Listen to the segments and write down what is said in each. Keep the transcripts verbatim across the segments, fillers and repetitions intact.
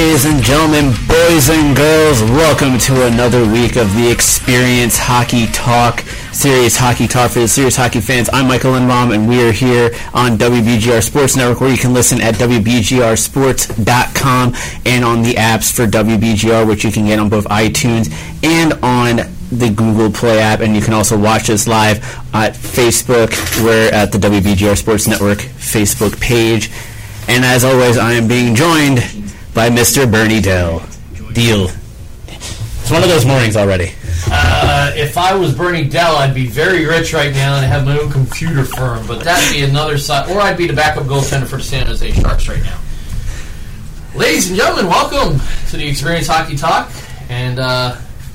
ladies and gentlemen, boys and girls, welcome to another week of the Experience Hockey Talk, Serious Hockey Talk for the serious hockey fans. I'm Michael Lindbaum, and we are here on W B G R Sports Network, where you can listen at W B G R sports dot com and on the apps for W B G R, which you can get on both iTunes and on the Google Play app. And you can also watch us live at Facebook. We're at the W B G R Sports Network Facebook page. And as always, I am being joined by Mister Bernie Dell. Deal. It's one of those mornings already. Uh, if I was Bernie Dell, I'd be very rich right now and have my own computer firm. But that'd be another side. Or I'd be the backup goaltender for the San Jose Sharks right now. Ladies and gentlemen, welcome to the Experience Hockey Talk. And uh,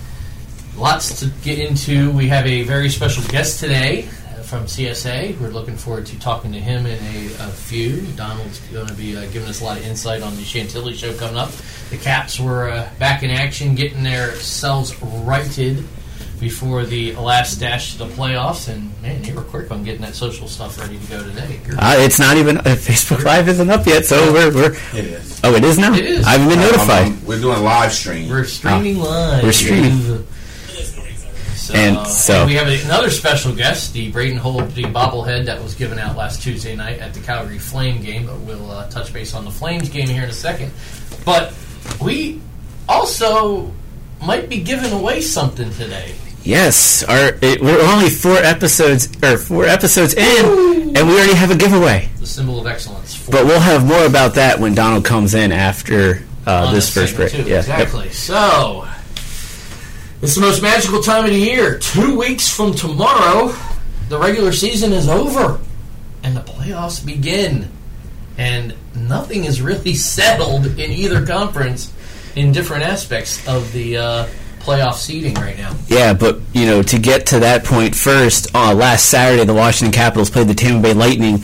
lots to get into. We have a very special guest today from C S A. We're looking forward to talking to him in a, a few. Donald's going to be uh, giving us a lot of insight on the Chantilly show coming up. The Caps were uh, back in action, getting their selves righted before the last dash to the playoffs. And, man, they were quick on getting that social stuff ready to go today. Uh, it's not even... Uh, Facebook Live isn't up yet, so we're... we're it is. Oh, it is now? It is. I haven't been notified. Um, we're doing live stream. We're streaming oh. live. We're streaming. So, and so and we have another special guest, the Braden Holt, the bobblehead that was given out last Tuesday night at the Calgary Flame game. But we'll uh, touch base on the Flames game here in a second. But we also might be giving away something today. Yes, our it, we're only four episodes or four episodes in, Ooh. and we already have a giveaway. The symbol of excellence. Four. But we'll have more about that when Donald comes in after uh, this first break. Too, yeah, exactly. Yep. So. It's the most magical time of the year. Two weeks from tomorrow, the regular season is over, and the playoffs begin. And nothing is really settled in either conference in different aspects of the uh, playoff seeding right now. Yeah, but, you know, to get to that point first, uh, last Saturday, the Washington Capitals played the Tampa Bay Lightning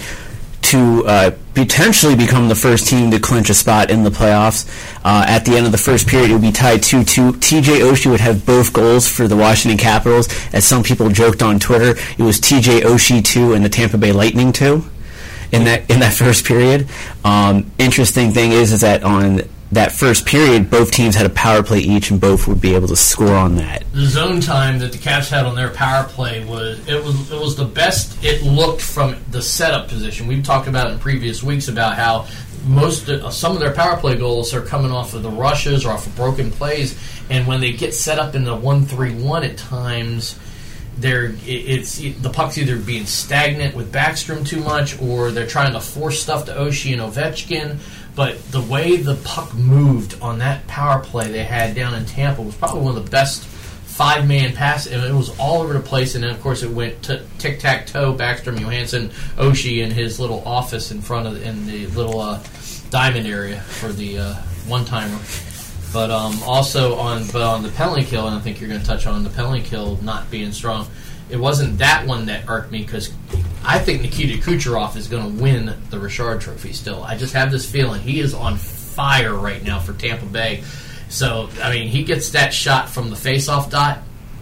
to uh, potentially become the first team to clinch a spot in the playoffs. Uh, at the end of the first period, it would be tied two two. T J Oshie would have both goals for the Washington Capitals. As some people joked on Twitter, it was T J Oshie two and the Tampa Bay Lightning two in that in that first period. Um, interesting thing is, is that on that first period, both teams had a power play each, and both would be able to score on that. The zone time that the Caps had on their power play was it was it was the best it looked from the setup position. We've talked about it in previous weeks about how most uh, some of their power play goals are coming off of the rushes or off of broken plays, and when they get set up in the one three one at times, they're it's it, the puck's either being stagnant with Backstrom too much, or they're trying to force stuff to Oshie and Ovechkin. But the way the puck moved on that power play they had down in Tampa was probably one of the best five-man passes. It was all over the place, and then, of course, it went t- tic-tac-toe, Backstrom, Johansson, Oshie in his little office in front of the, in the little uh, diamond area for the uh, one-timer. But um, also on but on the penalty kill, and I think you're going to touch on the penalty kill not being strong, it wasn't that one that irked me because I think Nikita Kucherov is going to win the Richard Trophy still. I just have this feeling he is on fire right now for Tampa Bay. So, I mean, he gets that shot from the face-off dot,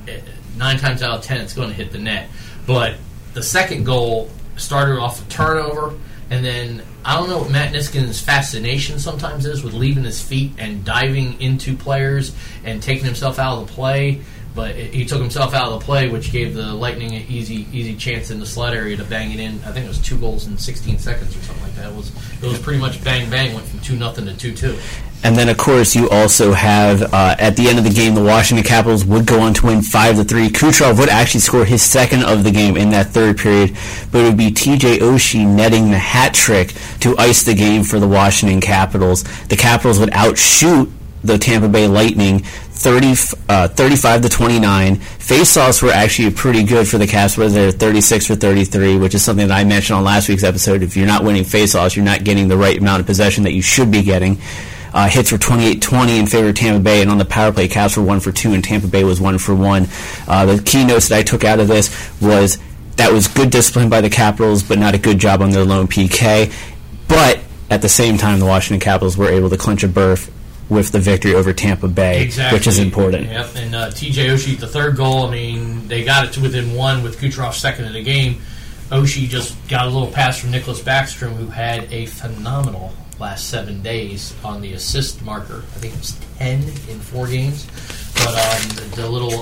nine times out of ten it's going to hit the net. But the second goal started off a turnover, and then I don't know what Matt Niskin's fascination sometimes is with leaving his feet and diving into players and taking himself out of the play. But he took himself out of the play, which gave the Lightning an easy easy chance in the slot area to bang it in. I think it was two goals in sixteen seconds or something like that. It was it was pretty much bang bang, went from two nothing to two two. And then, of course, you also have, uh, at the end of the game, the Washington Capitals would go on to win five to three. Kucherov would actually score his second of the game in that third period, but it would be T J Oshie netting the hat trick to ice the game for the Washington Capitals. The Capitals would outshoot the Tampa Bay Lightning thirty, uh, thirty-five to twenty-nine. Face-offs were actually pretty good for the Caps, where they're thirty-six for thirty-three, which is something that I mentioned on last week's episode. If you're not winning face-offs, you're not getting the right amount of possession that you should be getting. Uh, hits were twenty-eight twenty in favor of Tampa Bay, and on the power play, Caps were one for two, and Tampa Bay was one for one. Uh, the key notes that I took out of this was that was good discipline by the Capitals, but not a good job on their lone P K. But at the same time, the Washington Capitals were able to clinch a berth with the victory over Tampa Bay, exactly. which is important. Yep, and uh, T J Oshie, the third goal, I mean, they got it to within one with Kucherov's second of the game. Oshie just got a little pass from Nicholas Backstrom, who had a phenomenal last seven days on the assist marker. I think it was ten in four games. But um, the, the little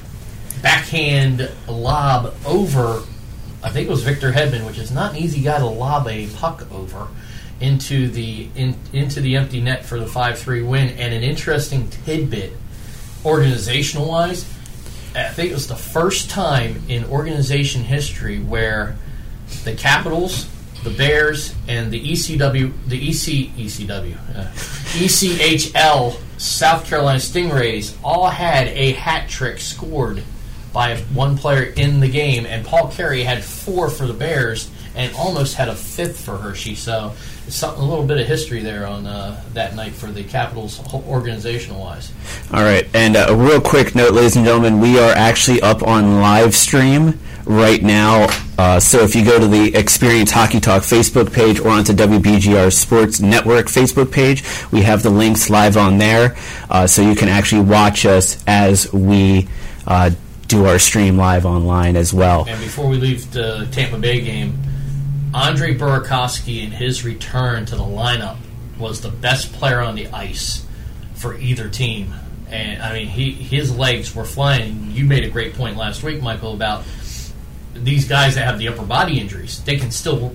backhand lob over, I think it was Victor Hedman, which is not an easy guy to lob a puck over, into the in, into the empty net for the five three win. And an interesting tidbit, organizational-wise, I think it was the first time in organization history where the Capitals, the Bears, and the E C W, the E C, E C W, uh, E C H L South Carolina Stingrays all had a hat trick scored by one player in the game, and Paul Carey had four for the Bears and almost had a fifth for Hershey. So it's something, a little bit of history there on uh, that night for the Capitals organizational-wise. All right, and uh, a real quick note, ladies and gentlemen, we are actually up on live stream right now. Uh, so if you go to the Experience Hockey Talk Facebook page or onto W B G R Sports Network Facebook page, we have the links live on there, uh, so you can actually watch us as we uh, do our stream live online as well. And before we leave the Tampa Bay game, Andre Burakovsky in his return to the lineup was the best player on the ice for either team. And, I mean, he his legs were flying. You made a great point last week, Michael, about these guys that have the upper body injuries. They can still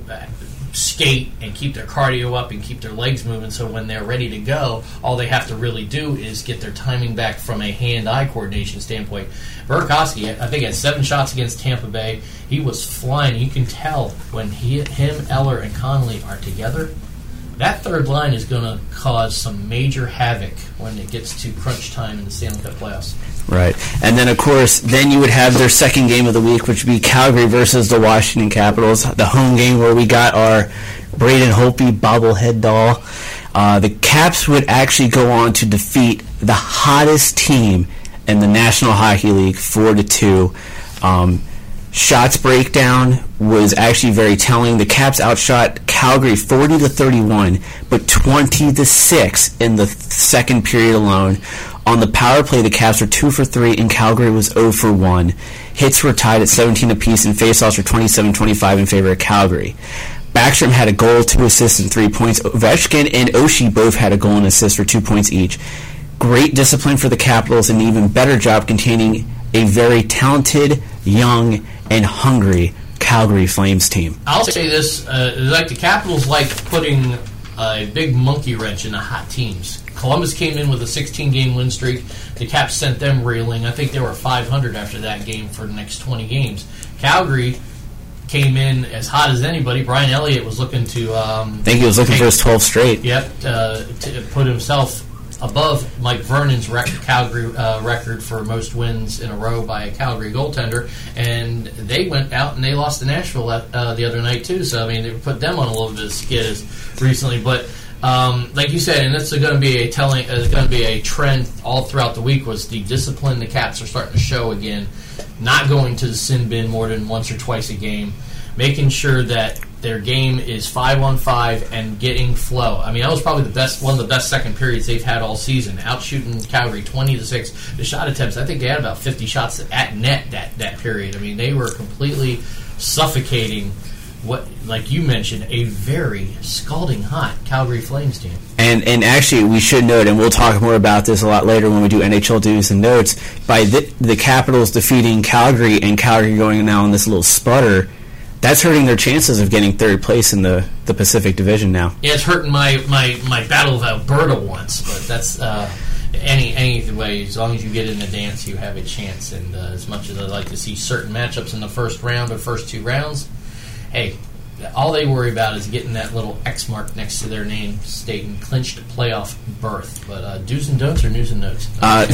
skate and keep their cardio up and keep their legs moving, so when they're ready to go, all they have to really do is get their timing back from a hand-eye coordination standpoint. Burakovsky, I think, had seven shots against Tampa Bay. He was flying. You can tell when he, him, Eller, and Connolly are together, that third line is going to cause some major havoc when it gets to crunch time in the Stanley Cup playoffs. Right. And then, of course, then you would have their second game of the week, which would be Calgary versus the Washington Capitals, the home game where we got our Braden Holtby bobblehead doll. Uh, the Caps would actually go on to defeat the hottest team in the National Hockey League four to two. Um, shots breakdown was actually very telling. The Caps outshot Calgary forty to thirty-one, but twenty to six in the th- second period alone. On the power play, the Caps were two for three, and Calgary was zero for one. Hits were tied at seventeen apiece, and faceoffs were twenty-seven twenty-five in favor of Calgary. Backstrom had a goal, two assists, and three points. Ovechkin and Oshie both had a goal and assist for two points each. Great discipline for the Capitals, and an even better job containing a very talented, young, and hungry Calgary Flames team. I'll say this, uh, like the Capitals like putting a big monkey wrench in the hot teams. Columbus came in with a sixteen-game win streak. The Caps sent them reeling. I think they were five hundred after that game for the next twenty games. Calgary came in as hot as anybody. Brian Elliott was looking to... Um, I think he was looking take, for his twelve straight. Yep, uh, to put himself above Mike Vernon's rec- Calgary uh, record for most wins in a row by a Calgary goaltender, and they went out and they lost to Nashville uh, the other night too. So I mean, they put them on a little bit of skid recently. But um, like you said, and it's going to be a telling, it's going to be a trend all throughout the week. Was the discipline the Caps are starting to show again, not going to the sin bin more than once or twice a game, making sure that their game is five on five and getting flow. I mean, that was probably the best, one of the best second periods they've had all season. Outshooting Calgary twenty to six. The shot attempts, I think they had about fifty shots at net that, that period. I mean, they were completely suffocating what, like you mentioned, a very scalding hot Calgary Flames team. And and actually, we should note, and we'll talk more about this a lot later when we do N H L news and notes, by the, the Capitals defeating Calgary and Calgary going now on this little sputter, that's hurting their chances of getting third place in the, the Pacific Division now. Yeah, it's hurting my, my, my Battle of Alberta once, but that's uh, any any way. As long as you get in the dance, you have a chance. And uh, as much as I like to see certain matchups in the first round or first two rounds, hey, all they worry about is getting that little X mark next to their name stating clinched playoff berth. But uh, do's and don'ts or news and notes? Uh,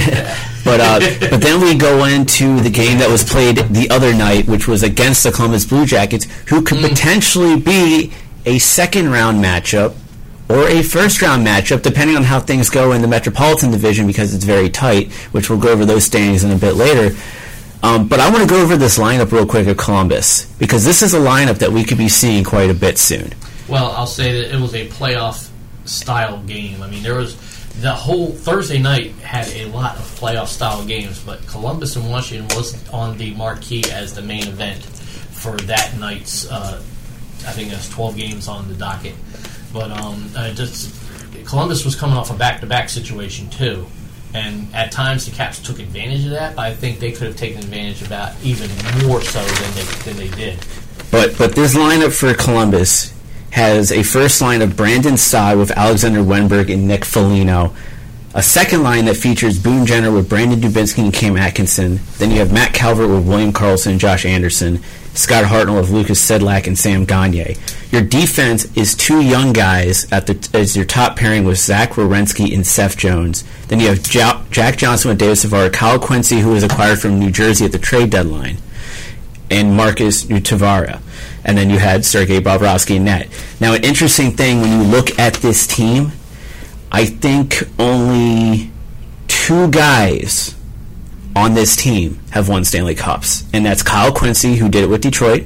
but uh, but then we go into the game that was played the other night, which was against the Columbus Blue Jackets, who could mm. potentially be a second-round matchup or a first-round matchup, depending on how things go in the Metropolitan Division, because it's very tight, which we'll go over those standings in a bit later. Um, but I want to go over this lineup real quick of Columbus, because this is a lineup that we could be seeing quite a bit soon. Well, I'll say that it was a playoff-style game. I mean, there was the whole Thursday night had a lot of playoff-style games, but Columbus and Washington was on the marquee as the main event for that night's, uh, I think it was twelve games on the docket. But um, uh, just Columbus was coming off a back-to-back situation too, and at times the Caps took advantage of that. But I think they could have taken advantage of that even more so than they than they did. But but this lineup for Columbus has a first line of Brandon Saad with Alexander Wenberg and Nick Foligno, a second line that features Boone Jenner with Brandon Dubinsky and Cam Atkinson. Then you have Matt Calvert with William Karlsson and Josh Anderson, Scott Hartnell with Lucas Sedlak and Sam Gagner. Your defense is two young guys at the as your top pairing with Zach Werenski and Seth Jones. Then you have jo- Jack Johnson with David Savard, Kyle Quincy, who was acquired from New Jersey at the trade deadline, and Marcus Nutavara. And then you had Sergei Bobrovsky in net. Now, an interesting thing when you look at this team, I think only two guys on this team have won Stanley Cups, and that's Kyle Quincy, who did it with Detroit,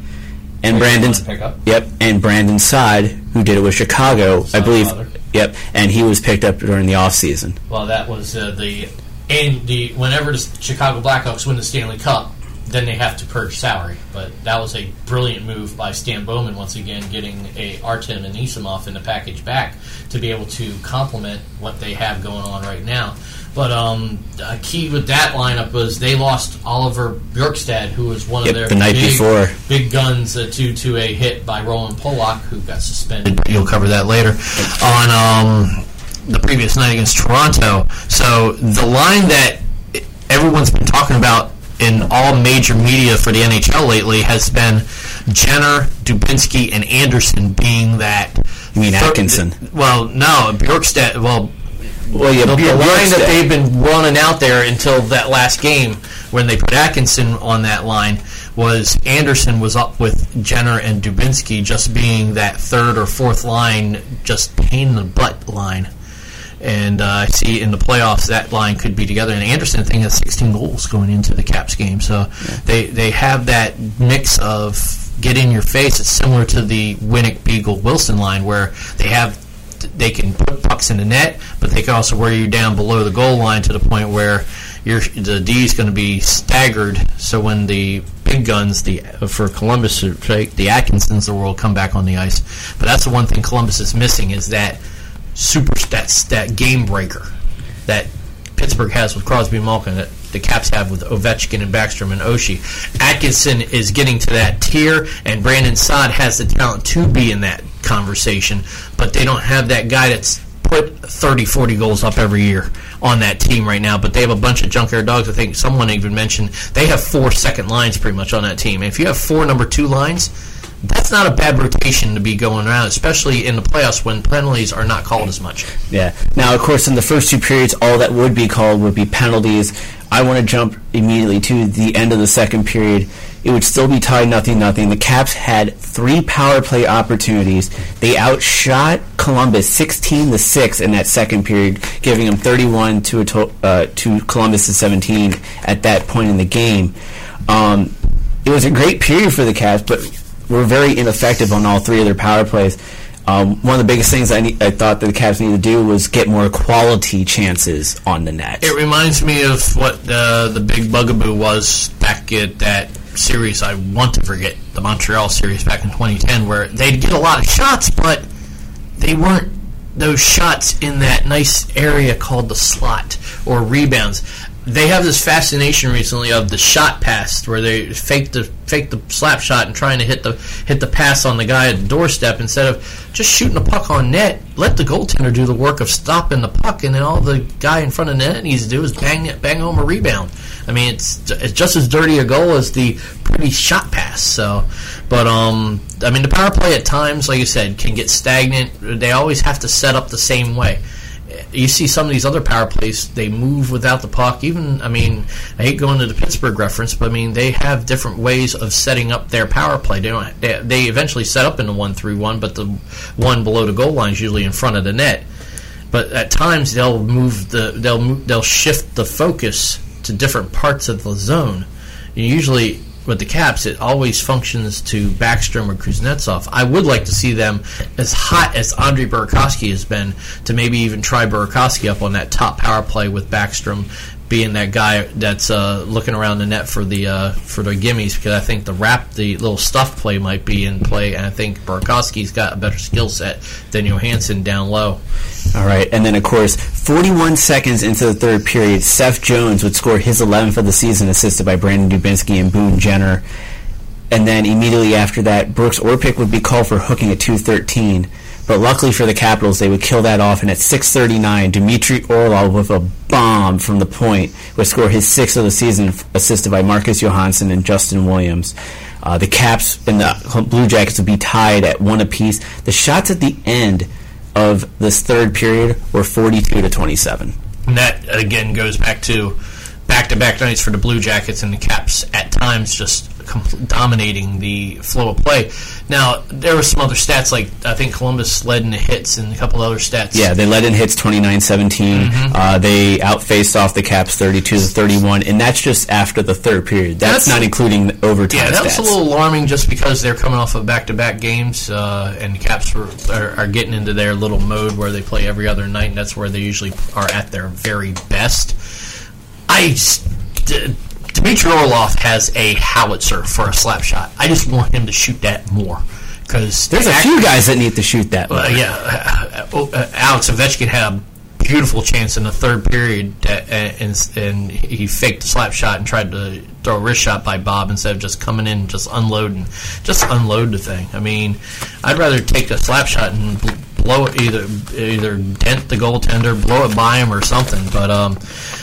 and Brandon, yep, and Brandon Saad, who did it with Chicago, Saad I believe, father. Yep, and he was picked up during the offseason. Well, that was uh, the and the whenever the Chicago Blackhawks win the Stanley Cup, then they have to purge salary. But that was a brilliant move by Stan Bowman, once again, getting a Artem Anisimov in the package back to be able to complement what they have going on right now. But um, a key with that lineup was they lost Oliver Bjorkstad, who was one yep, of their the night big, before. big guns uh, to, to a hit by Roland Polak, who got suspended. You'll cover that later. On um, the previous night against Toronto. So the line that everyone's been talking about in all major media for the N H L lately has been Jenner, Dubinsky, and Anderson being that. You mean Atkinson? Th- well, no, Bjorkstad. Well, well, yeah, the, the Bjorkstad. line that they've been running out there until that last game when they put Atkinson on that line was Anderson was up with Jenner and Dubinsky just being that third or fourth line, just pain in the butt line. And uh, I see in the playoffs that line could be together. And Anderson, I think, has sixteen goals going into the Caps game. So yeah. they they have that mix of get in your face. It's similar to the Winnick, Beagle, Wilson line where they have they can put pucks in the net, but they can also wear you down below the goal line to the point where you're, the D is going to be staggered. So when the big guns, the for Columbus, the Atkinsons of the world, come back on the ice. But that's the one thing Columbus is missing is that super stats, that game breaker that Pittsburgh has with Crosby and Malkin, that the Caps have with Ovechkin and Backstrom and Oshie. Atkinson is getting to that tier, and Brandon Saad has the talent to be in that conversation, but they don't have that guy that's put thirty, forty goals up every year on that team right now. But they have a bunch of junkyard dogs. I think someone even mentioned they have four second lines pretty much on that team. And if you have four number two lines, that's not a bad rotation to be going around, especially in the playoffs when penalties are not called as much. Yeah. Now, of course, in the first two periods, all that would be called would be penalties. I want to jump immediately to the end of the second period. It would still be tied nothing nothing. The Caps had three power play opportunities. They outshot Columbus sixteen to six in that second period, giving them thirty-one to a to, uh, to Columbus' seventeen at that point in the game. Um, it was a great period for the Caps, but were very ineffective on all three of their power plays. Um, one of the biggest things I, need, I thought that the Caps needed to do was get more quality chances on the net. It reminds me of what uh, the big bugaboo was back at that series I want to forget, the Montreal series back in twenty ten, where they'd get a lot of shots, but they weren't those shots in that nice area called the slot or rebounds. They have this fascination recently of the shot pass, where they fake the fake the slap shot and trying to hit the hit the pass on the guy at the doorstep instead of just shooting the puck on net. Let the goaltender do the work of stopping the puck, and then all the guy in front of the net needs to do is bang it, bang home a rebound. I mean, it's it's just as dirty a goal as the pretty shot pass. So, but um, I mean, the power play at times, like you said, can get stagnant. They always have to set up the same way. You see some of these other power plays, they move without the puck. Even, I mean, I hate going to the Pittsburgh reference, but I mean, they have different ways of setting up their power play. They don't. They, they eventually set up in the one three one, but the one below the goal line is usually in front of the net. But at times they'll move the they'll move, they'll shift the focus to different parts of the zone. And usually with the Caps, it always functions to Backstrom or Kuznetsov. I would like to see them as hot as Andrei Burakovsky has been, to maybe even try Burakovsky up on that top power play with Backstrom, being that guy that's uh, looking around the net for the uh, for the gimmies, because I think the wrap, the little stuff play might be in play, and I think Burakovsky's got a better skill set than Johansson down low. All right, and then, of course, forty-one seconds into the third period, Seth Jones would score his eleventh of the season, assisted by Brandon Dubinsky and Boone Jenner. And then immediately after that, Brooks Orpik would be called for hooking at two thirteen. But luckily for the Capitals, they would kill that off, and at six thirty-nine, Dmitry Orlov with a bomb from the point would score his sixth of the season, assisted by Marcus Johansson and Justin Williams. Uh, the Caps and the Blue Jackets would be tied at one apiece. The shots at the end of this third period were forty-two to twenty-seven. And that, again, goes back to back-to-back nights for the Blue Jackets, and the Caps at times just dominating the flow of play. Now, there were some other stats, like I think Columbus led in the hits and a couple other stats. Yeah, they led in hits twenty-nine seventeen. Mm-hmm. Uh, they outfaced off the Caps thirty-two to thirty-one, and that's just after the third period. That's, that's not including the overtime yeah, that stats. was a little alarming just because they're coming off of back-to-back games, uh, and the Caps were, are, are getting into their little mode where they play every other night, and that's where they usually are at their very best. I... D- Dmitry Orlov has a howitzer for a slap shot. I just want him to shoot that more. Cause There's a act- few guys that need to shoot that more. Uh, yeah. Uh, uh, uh, Alex Ovechkin had a beautiful chance in the third period, that, uh, and, and he faked the slap shot and tried to throw a wrist shot by Bob instead of just coming in and just unloading. Just unload the thing. I mean, I'd rather take a slap shot and blow it, either, either dent the goaltender, blow it by him or something. But, um...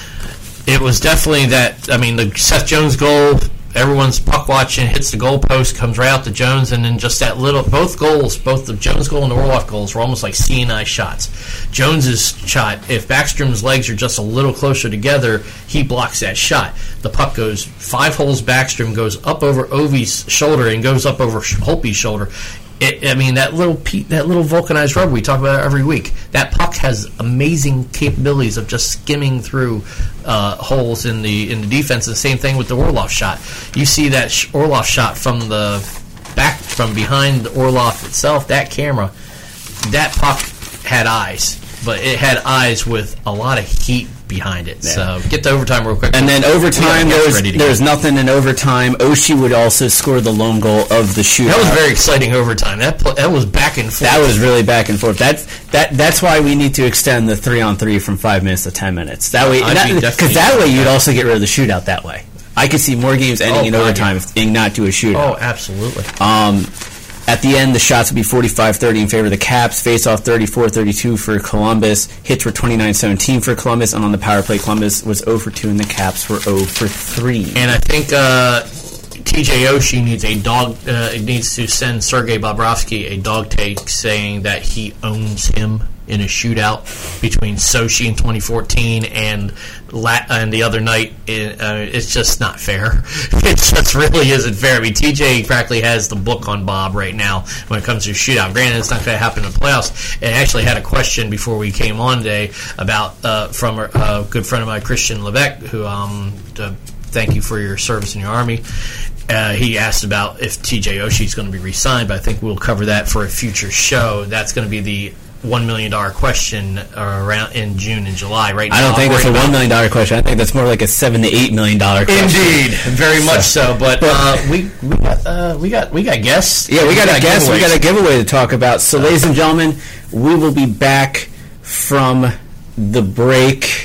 it was definitely that. I mean, the Seth Jones goal, everyone's puck watching, hits the goal post, comes right out to Jones, and then just that little, both goals, both the Jones goal and the Orlov goals were almost like C and I shots. Jones's shot, if Backstrom's legs are just a little closer together, he blocks that shot. The puck goes five holes, Backstrom goes up over Ovi's shoulder and goes up over Holtby's shoulder. It, I mean, that little that little vulcanized rubber, we talk about it every week. That puck has amazing capabilities of just skimming through uh, holes in the in the defense. And the same thing with the Orlov shot. You see that sh- Orlov shot from the back, from behind the Orlov itself, that camera, that puck had eyes. But it had eyes with a lot of heat behind it. Yeah. So get to overtime real quick. And then overtime, there's, there's nothing in overtime. Oshie would also score the lone goal of the shootout. That was very exciting overtime. That pl- that was back and forth. That was really back and forth. That's that. That's why we need to extend the three on three from five minutes to ten minutes. That way, because that way you'd also get rid of the shootout. That way, I could see more games ending oh, in overtime if and not do a shootout. Oh, absolutely. Um. At the end, the shots would be forty-five thirty in favor of the Caps, face-off thirty-four thirty-two for Columbus, hits were twenty-nine seventeen for Columbus, and on the power play, Columbus was zero for two, and the Caps were zero for three. And I think uh, T J Oshie needs a dog. Uh, needs to send Sergei Bobrovsky a dog take saying that he owns him in a shootout between Sochi in twenty fourteen and La- and the other night. It, uh, it's just not fair. It just really isn't fair. I mean, T J practically has the book on Bob right now when it comes to shootout. Granted, it's not going to happen in the playoffs. And I actually had a question before we came on today about uh, from a, a good friend of mine, Christian Levesque, who um, to thank you for your service in your Army. Uh, he asked about if T J Oshie is going to be re-signed, but I think we'll cover that for a future show. That's going to be the one million dollars question around in June and July. Right now, I don't think that's a one million dollars question. I think that's more like a seven to eight million dollars question. Indeed, very so, much so. But, but uh, we we got uh, we got we got guests. Yeah, we, we got, got a guest. We got a giveaway to talk about. So, uh, ladies and gentlemen, we will be back from the break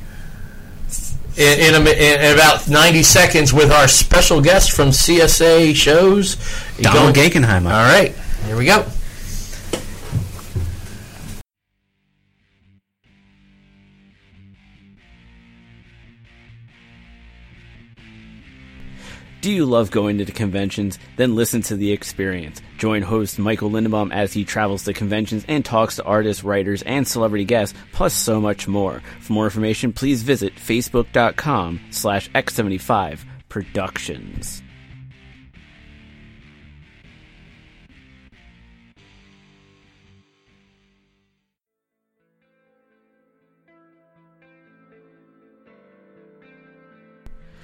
in, in, a, in about ninety seconds with our special guest from C S A shows, Donald Gankenheimer. All right, here we go. Do you love going to the conventions? Then listen to The Experience. Join host Michael Lindenbaum as he travels to conventions and talks to artists, writers, and celebrity guests, plus so much more. For more information, please visit facebook.com slash x75 productions.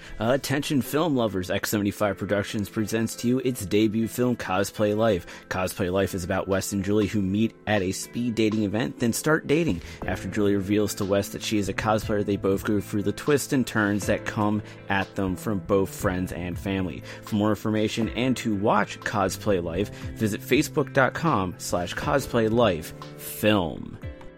Uh, attention film lovers, X seventy-five Productions presents to you its debut film, Cosplay Life. Cosplay Life is about Wes and Julie who meet at a speed dating event, then start dating. After Julie reveals to Wes that she is a cosplayer, they both go through the twists and turns that come at them from both friends and family. For more information and to watch Cosplay Life, visit facebook.com slash cosplay life film.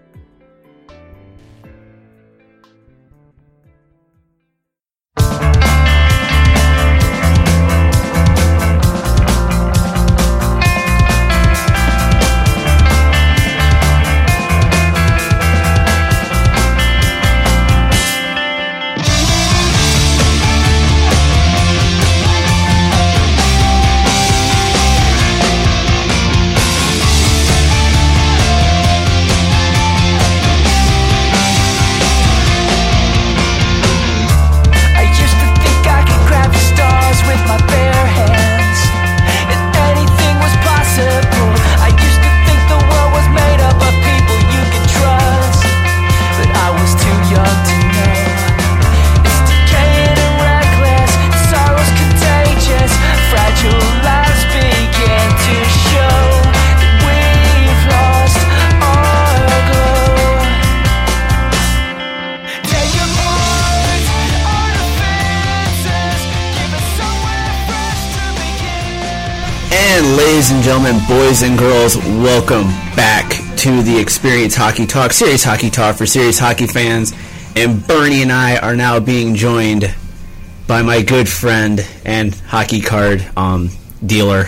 Ladies and gentlemen, boys and girls, welcome back to the Experience Hockey Talk, Serious Hockey Talk for serious hockey fans. And Bernie and I are now being joined by my good friend and hockey card um, dealer.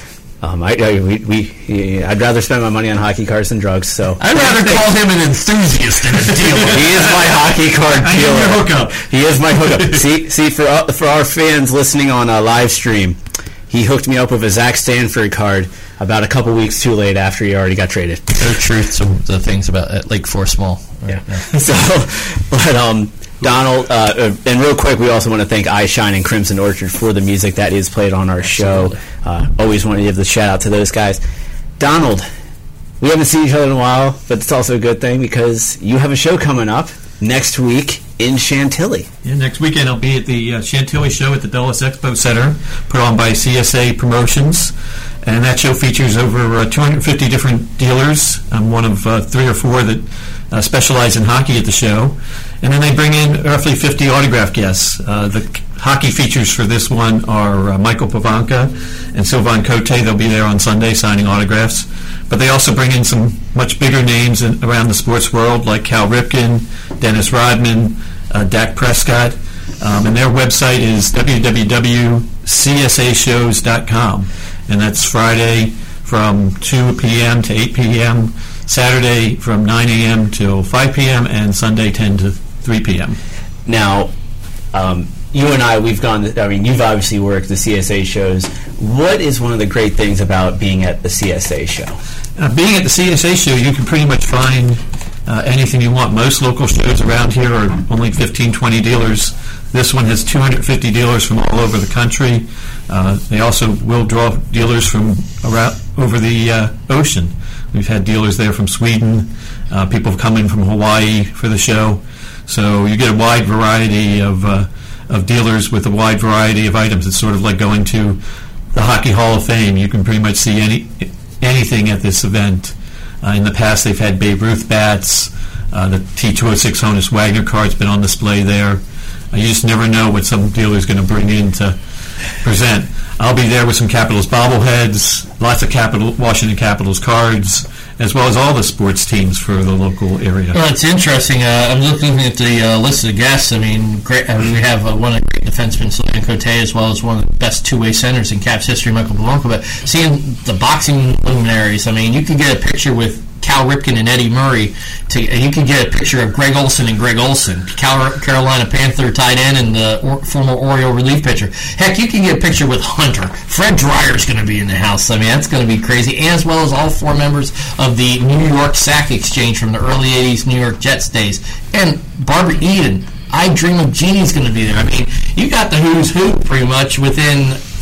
Um, I, I, we, we, I'd rather spend my money on hockey cards than drugs, so... I'd rather call him an enthusiast than a dealer. He is my hockey card I dealer. I am your hookup. He is my hookup. see, see for, uh, for our fans listening on a live stream, he hooked me up with a Zach Stanford card about a couple weeks too late after he already got traded. The truth to the things about at Lake Forest Mall. Right? Yeah. So, but um, Donald, uh, and real quick, we also want to thank Eye Shine and Crimson Orchard for the music that is played on our Absolutely. show. Uh, always want to give the shout out to those guys. Donald, we haven't seen each other in a while, but it's also a good thing because you have a show coming up next week in Chantilly. Yeah, next weekend I'll be at the uh, Chantilly show at the Dulles Expo Center, put on by C S A Promotions, and that show features over uh, two hundred fifty different dealers. I'm one of uh, three or four that uh, specialize in hockey at the show, and then they bring in roughly fifty autograph guests. Uh, the c- hockey features for this one are uh, Michael Pavanka and Sylvain Cote. They'll be there on Sunday signing autographs, but they also bring in some much bigger names in, around the sports world like Cal Ripken, Dennis Rodman, uh, Dak Prescott, um, and their website is w w w dot c s a shows dot com, and that's Friday from two p.m. to eight p.m., Saturday from nine a.m. till five p.m., and Sunday ten to three p.m. Now, um, you and I, we've gone, to, I mean, you've obviously worked the C S A shows. What is one of the great things about being at the C S A show? Uh, being at the C S A show, you can pretty much find uh, anything you want. Most local shows around here are only fifteen, twenty dealers. This one has two hundred fifty dealers from all over the country. Uh, they also will draw dealers from around over the uh, ocean. We've had dealers there from Sweden. Uh, people have come in from Hawaii for the show. So you get a wide variety of uh, of dealers with a wide variety of items. It's sort of like going to the Hockey Hall of Fame. You can pretty much see any anything at this event. Uh, in the past, they've had Babe Ruth bats. Uh, the T two oh six Honus Wagner card's been on display there. Uh, you just never know what some dealer's going to bring in to present. I'll be there with some Capitals bobbleheads, lots of Capital Washington Capitals cards, as well as all the sports teams for the local area. Well, it's interesting. Uh, I'm looking at the uh, list of guests. I mean, great. I mean, we have uh, one of the great defensemen, Sylvain Cote, as well as one of the best two-way centers in Caps history, Michael Pavanka. But seeing the boxing luminaries, I mean, you can get a picture with Cal Ripken and Eddie Murray. To, you can get a picture of Greg Olson and Greg Olson, Cal, Carolina Panther tight end and the or, former Oriole relief pitcher. Heck, you can get a picture with Hunter. Fred Dreyer's going to be in the house. I mean, that's going to be crazy. And as well as all four members of the New York Sack Exchange from the early eighties New York Jets days. And Barbara Eden, I Dream of Jeannie's going to be there. I mean, you got the who's who pretty much within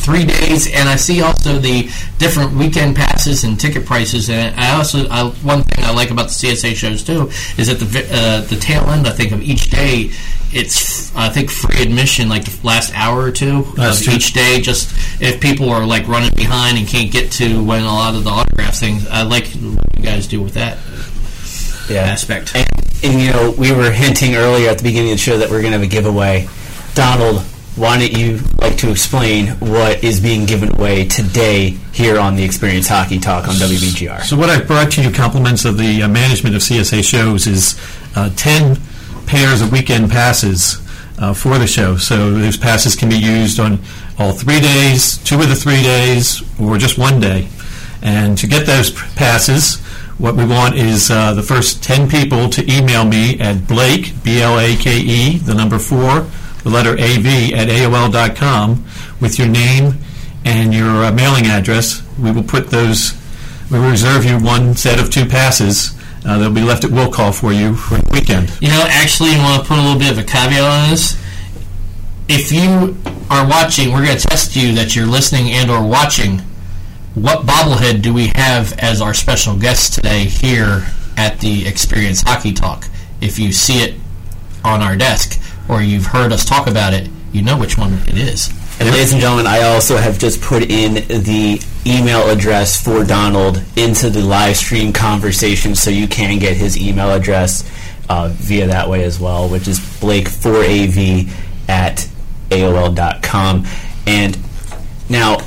three days, and I see also the different weekend passes and ticket prices. And I also, I, one thing I like about the C S A shows too is at the uh, the tail end, I think, of each day, it's I think free admission, like the last hour or two That's of true. each day. Just if people are like running behind and can't get to when a lot of the autograph things, I like what you guys do with that Yeah. aspect. And, and, you know, we were hinting earlier at the beginning of the show that we're going to have a giveaway. Donald, why don't you like to explain what is being given away today here on the Experience Hockey Talk on W B G R? So what I brought to you, compliments of the uh, management of C S A shows, is uh, ten pairs of weekend passes uh, for the show. So those passes can be used on all three days, two of the three days, or just one day. And to get those p- passes, what we want is uh, the first ten people to email me at Blake, B L A K E, the number four, the letter A V, at A O L dot com with your name and your uh, mailing address. We will put those, we will reserve you one set of two passes. Uh, they'll be left at will call for you for the weekend. You know, actually, I want to put a little bit of a caveat on this. If you are watching, we're going to test you that you're listening and or watching. What bobblehead do we have as our special guest today here at the Experience Hockey Talk? If you see it on our desk or you've heard us talk about it, you know which one it is. And ladies and gentlemen, I also have just put in the email address for Donald into the live stream conversation, so you can get his email address uh, via that way as well, which is Blake four A V at A O L dot com. And now,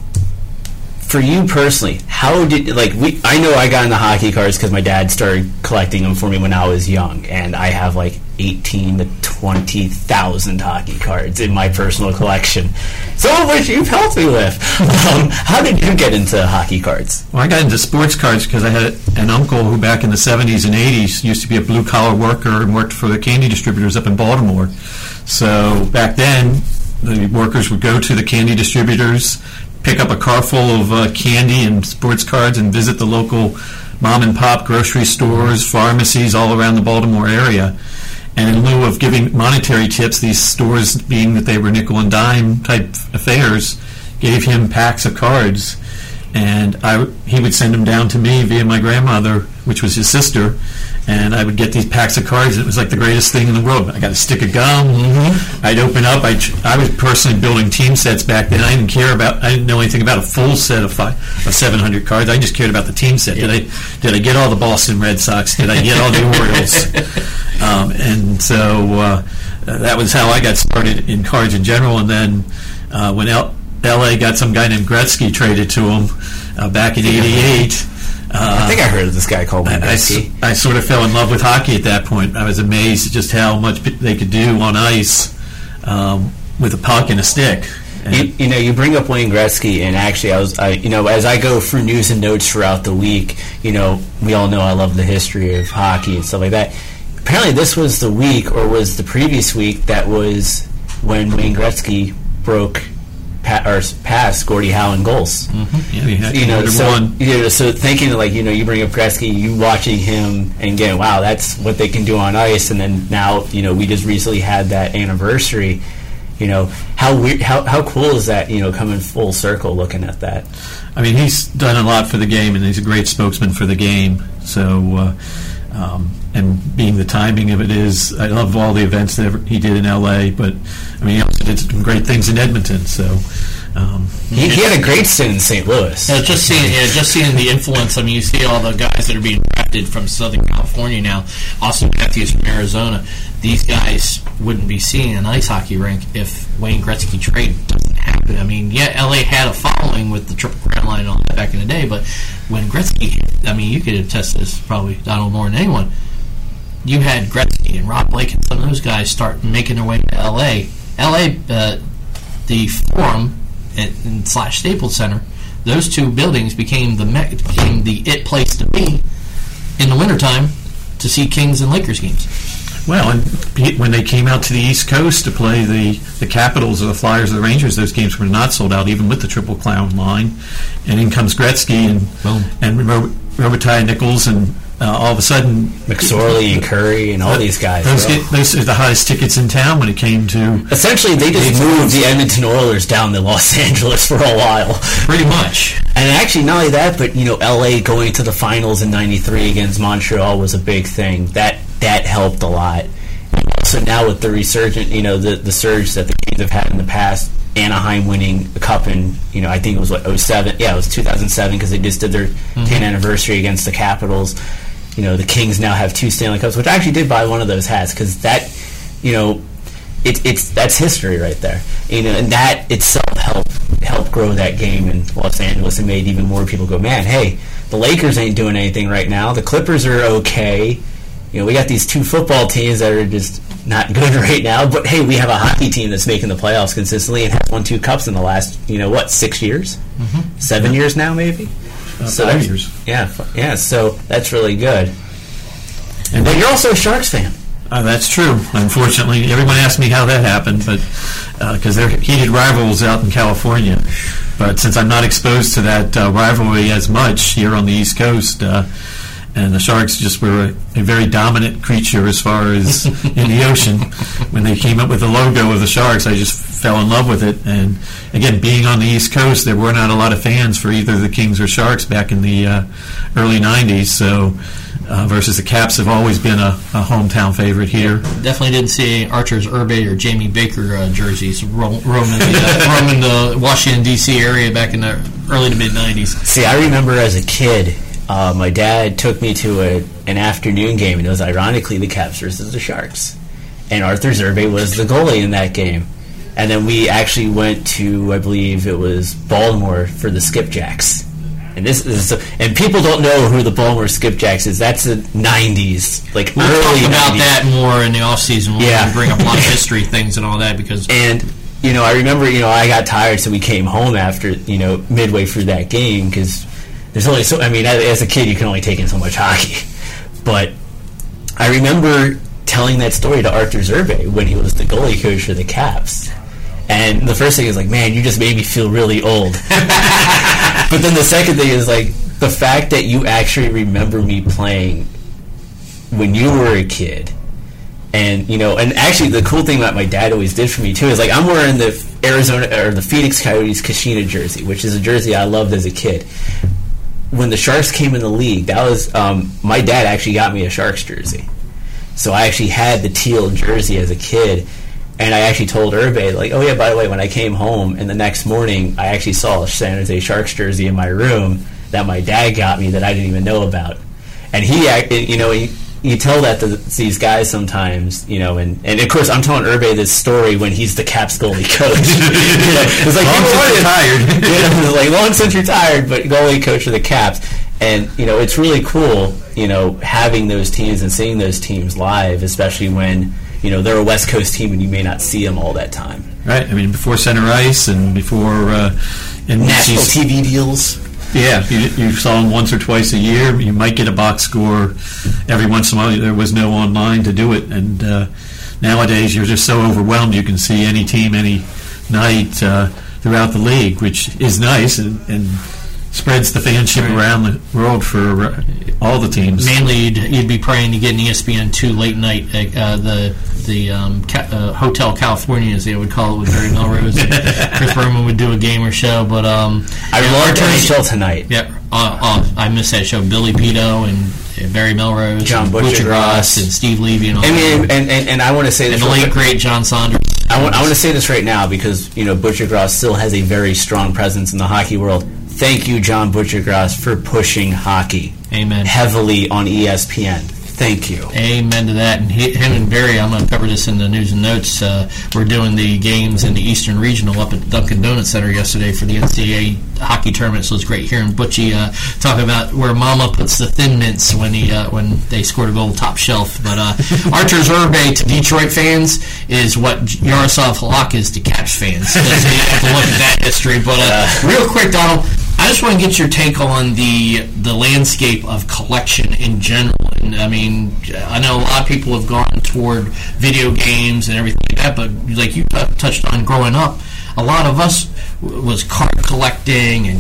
for you personally, how did, like, we? I know I got into hockey cards because my dad started collecting them for me when I was young, and I have like eighteen to twenty thousand hockey cards in my personal collection, some of which you've helped me with. Um, how did you get into hockey cards? Well, I got into sports cards because I had an uncle who back in the seventies and eighties used to be a blue-collar worker and worked for the candy distributors up in Baltimore. So back then, the workers would go to the candy distributors, pick up a car full of uh, candy and sports cards and visit the local mom-and-pop grocery stores, pharmacies all around the Baltimore area. And in lieu of giving monetary tips, these stores, being that they were nickel and dime type affairs, gave him packs of cards. And I, he would send them down to me via my grandmother, which was his sister, and I would get these packs of cards. It was like the greatest thing in the world. I got a stick of gum. Mm-hmm. I'd open up. I I was personally building team sets back then. I didn't care about. I didn't know anything about a full set of five of seven hundred cards. I just cared about the team set. Did I did I get all the Boston Red Sox? Did I get all the Orioles? Um, and so uh, that was how I got started in cards in general. And then uh, when L- L.A. got some guy named Gretzky traded to him uh, back in eighty-eight. Uh, I think I heard of this guy called Wayne I, Gretzky. I, I sort of fell in love with hockey at that point. I was amazed at just how much they could do on ice um, with a puck and a stick. And You, you know, you bring up Wayne Gretzky, and actually, I was, I, you know, as I go through news and notes throughout the week, you know, we all know I love the history of hockey and stuff like that. Apparently, this was the week, or was the previous week, that was when Wayne Gretzky broke pa- or passed Gordie Howe in goals. Mm-hmm. Yeah, he had You know, so, one. you know, so thinking like, you know, you bring up Gretzky, you watching him and getting, wow, that's what they can do on ice, and then now, you know, we just recently had that anniversary. You know, how weird, how how cool is that? You know, coming full circle, looking at that. I mean, he's done a lot for the game, and he's a great spokesman for the game. So, uh, um, and being the timing of it is, I love all the events that ever, he did in L A. But I mean, he also did some great things in Edmonton. So. Um, He, he had a great stint in Saint Louis. Yeah, just seeing, yeah, just seeing the influence. I mean, you see all the guys that are being drafted from Southern California now. Austin Matthews from Arizona. These guys wouldn't be seeing an ice hockey rink if Wayne Gretzky trade doesn't happen. I mean, yeah, L A had a following with the Triple Crown line and all that back in the day, but when Gretzky hit, I mean, you could attest to this probably, Donald, more than anyone. You had Gretzky and Rob Blake and some of those guys start making their way to L A. L A, uh, the Forum and slash Staples Center, those two buildings became the me- became the it place to be in the wintertime to see Kings and Lakers games. Well, and when they came out to the East Coast to play the, the Capitals or the Flyers or the Rangers, those games were not sold out, even with the Triple Crown line. And in comes Gretzky and Boom. and Ro- Robitaille, Nichols, and uh, all of a sudden, McSorley and Curry and all uh, these guys. Those, so. get, those are the hottest tickets in town when it came to. Essentially, they just moved the Edmonton Oilers down to Los Angeles for a while. Pretty much. And actually, not only that, but you know, L A going to the finals in ninety-three against Montreal was a big thing. That that helped a lot. And also now with the resurgent, you know, the the surge that the Kings have had in the past. Anaheim winning the Cup in, you know, I think it was what, oh seven? Yeah, it was two thousand seven because they just did their mm-hmm. tenth anniversary against the Capitals. You know, the Kings now have two Stanley Cups, which I actually did buy one of those hats because that, you know, it, it's that's history right there. You know, and that itself helped helped grow that game in Los Angeles and made even more people go, man, hey, the Lakers ain't doing anything right now. The Clippers are okay. You know, we got these two football teams that are just not good right now, but hey, we have a hockey team that's making the playoffs consistently and has won two cups in the last, you know, what, six years? Mm-hmm. Seven yeah. years now, maybe? Uh, so five years. Yeah, yeah, so that's really good. And but you're also a Sharks fan. Uh, that's true. Unfortunately, everyone asks me how that happened, but because uh, they're heated rivals out in California. But since I'm not exposed to that uh, rivalry as much here on the East Coast, uh, and the Sharks just were a, a very dominant creature as far as in the ocean. When they came up with the logo of the Sharks, I just fell in love with it. And again, being on the East Coast, there were not a lot of fans for either the Kings or Sharks back in the uh, early nineties. So uh, versus the Caps have always been a, a hometown favorite here. Definitely didn't see Arturs Irbe or Jamie Baker uh, jerseys ro- roaming the, uh, roaming the Washington, D C area back in the early to mid-nineties. See, I remember as a kid, Uh, my dad took me to a, an afternoon game, and it was ironically the Caps versus the Sharks. And Arturs Irbe was the goalie in that game. And then we actually went to, I believe it was Baltimore for the Skipjacks. And this is, and people don't know who the Baltimore Skipjacks is. That's the nineties, like we'll early talk about nineties. that more in the off season. We'll yeah. bring up a lot of history things and all that because. And you know, I remember, you know, I got tired, so we came home after, you know, midway through that game because. There's only so. I mean, as a kid, you can only take in so much hockey. But I remember telling that story to Arturs Irbe when he was the goalie coach for the Caps, and the first thing is like, man, you just made me feel really old. But then the second thing is like the fact that you actually remember me playing when you were a kid. And, you know, and actually the cool thing that my dad always did for me, too, is, like, I'm wearing the Arizona, or the Phoenix Coyotes Kashina jersey, which is a jersey I loved as a kid. When the Sharks came in the league, that was, um, my dad actually got me a Sharks jersey. So I actually had the teal jersey as a kid, and I actually told Irbe, like, oh, yeah, by the way, when I came home, and the next morning, I actually saw a San Jose Sharks jersey in my room that my dad got me that I didn't even know about. And he, you know, he... You tell that to these guys sometimes, you know, and, and of course I'm telling Irbe this story when he's the Caps goalie coach. You know, it's like, long since you're tired. You know, it's like long since you're tired, but goalie coach of the Caps. And, you know, it's really cool, you know, having those teams and seeing those teams live, especially when, you know, they're a West Coast team and you may not see them all that time. Right. I mean, before center ice and before uh, national T V deals. Yeah, you, you saw them once or twice a year. You might get a box score every once in a while. There was no online to do it, and uh, nowadays you're just so overwhelmed. You can see any team, any night uh, throughout the league, which is nice and, and spreads the fanship right. around the world for uh, all the teams. Mainly, you'd, you'd be praying to get an E S P N two late night, uh, the the um, ca- uh, Hotel California, as they would call it, with Barry Melrose. Chris Berman would do a game or show, but um, I loved N H L Tonight. Yeah, uh, uh, I missed that show. Billy Pito and Barry Melrose, John Butchergross, and Steve Levy, and all I mean, that. And, and, and I want to say this, and the late great John Saunders. I want, I want to say this right now because you know Butchergross still has a very strong presence in the hockey world. Thank you, John Butchergross, for pushing hockey. Amen. Heavily on E S P N. Thank you. Amen to that. And he, him and Barry, I'm going to cover this in the news and notes. Uh, we're doing the games in the Eastern Regional up at Dunkin' Donuts Center yesterday for the N C double A hockey tournament. So it's great hearing Butchie uh, talk about where Mama puts the Thin Mints when he uh, when they scored a goal top shelf. But uh, Arturs Irbe to Detroit fans is what Yaroslav Halak is to Caps fans. So you have to look at that history. But uh, real quick, Donald, I just want to get your take on the the landscape of collection in general. And I mean, I know a lot of people have gone toward video games and everything like that, but like you t- touched on growing up, a lot of us w- was card collecting and f-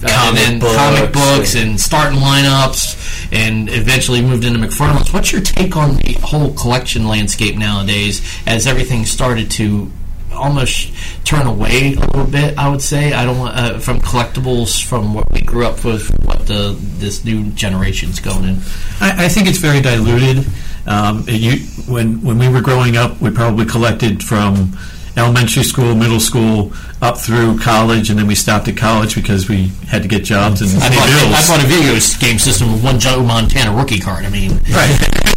uh, Comic and then books, comic books yeah. and starting lineups, and eventually moved into McFarland's. What's your take on the whole collection landscape nowadays as everything started to almost turn away a little bit? I would say I don't want uh, from collectibles from what we grew up with, what the this new generation's going in. I, I think it's very diluted. Um, it, you, when when we were growing up, we probably collected from elementary school, middle school, up through college, and then we stopped at college because we had to get jobs and I pay bought, bills. I bought a video game system with one Joe Montana rookie card. I mean, Right.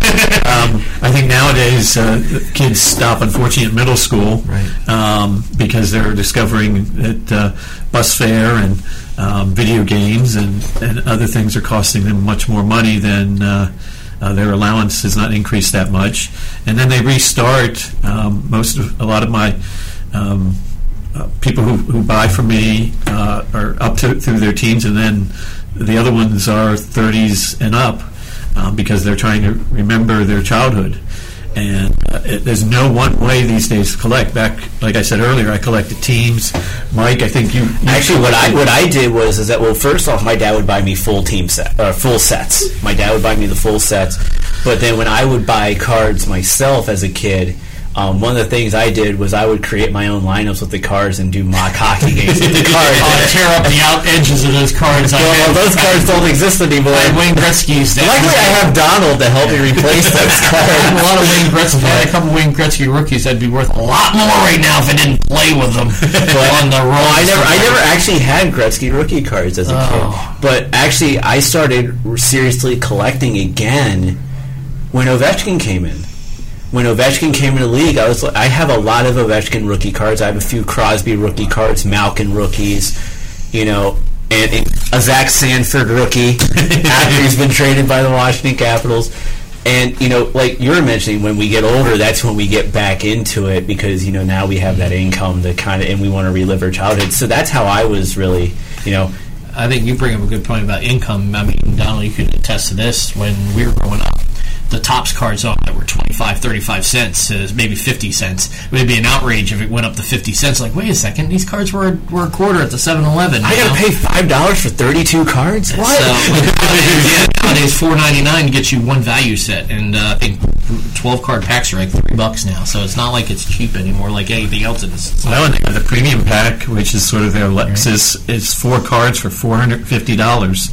um, I think nowadays uh, kids stop, unfortunately, at middle school Right. um, because they're discovering that uh, bus fare and um, video games and, and other things are costing them much more money than uh, uh, their allowance has not increased that much. And then they restart. Um, most of, a lot of my um, uh, people who, who buy from me uh, are up to through their teens, and then the other ones are thirties and up. Um, because they're trying to remember their childhood. And uh, it, there's no one way these days to collect. Back, like I said earlier, I collected teams. Mike, I think you... you Actually, what I what I did was is that, well, first off, my dad would buy me full team set, uh, full sets. My dad would buy me the full sets. But then when I would buy cards myself as a kid, um, one of the things I did was I would create my own lineups with the cards and do mock hockey games with the cards. I'll tear up the out edges of those cards. I Well, had, those cards don't exist anymore. I had Wayne Gretzky's. Luckily, I have Donald to help me replace those I cards. had a lot of Wayne Gretzky. I had a couple Wayne Gretzky rookies that'd be worth a lot more right now if I didn't play with them on the roll. I never, I never actually had Gretzky rookie cards as a Oh. kid. But actually, I started seriously collecting again when Ovechkin came in. When Ovechkin came in the league, I was like, I have a lot of Ovechkin rookie cards. I have a few Crosby rookie cards, Malkin rookies, you know, and, and a Zach Sanford rookie after he's been traded by the Washington Capitals. And, you know, like you were mentioning, when we get older, that's when we get back into it because, you know, now we have that income to kind of, and we want to relive our childhood. So that's how I was really, you know. I think you bring up a good point about income. I mean, Donald, you could attest to this. When we were growing up, the Topps cards on that were twenty-five, thirty-five cents, uh, maybe fifty cents. It would be an outrage if it went up to fifty cents. Like, wait a second, these cards were, were a quarter at the seven eleven. I got to pay five dollars for thirty-two cards? What? So, nowadays, yeah, nowadays four ninety-nine gets you one value set, and uh, I think twelve card packs are like three bucks now. So it's not like it's cheap anymore, like anything else in this. Well, and they have the premium pack, which is sort of their Lexus. It's four cards for four hundred fifty dollars,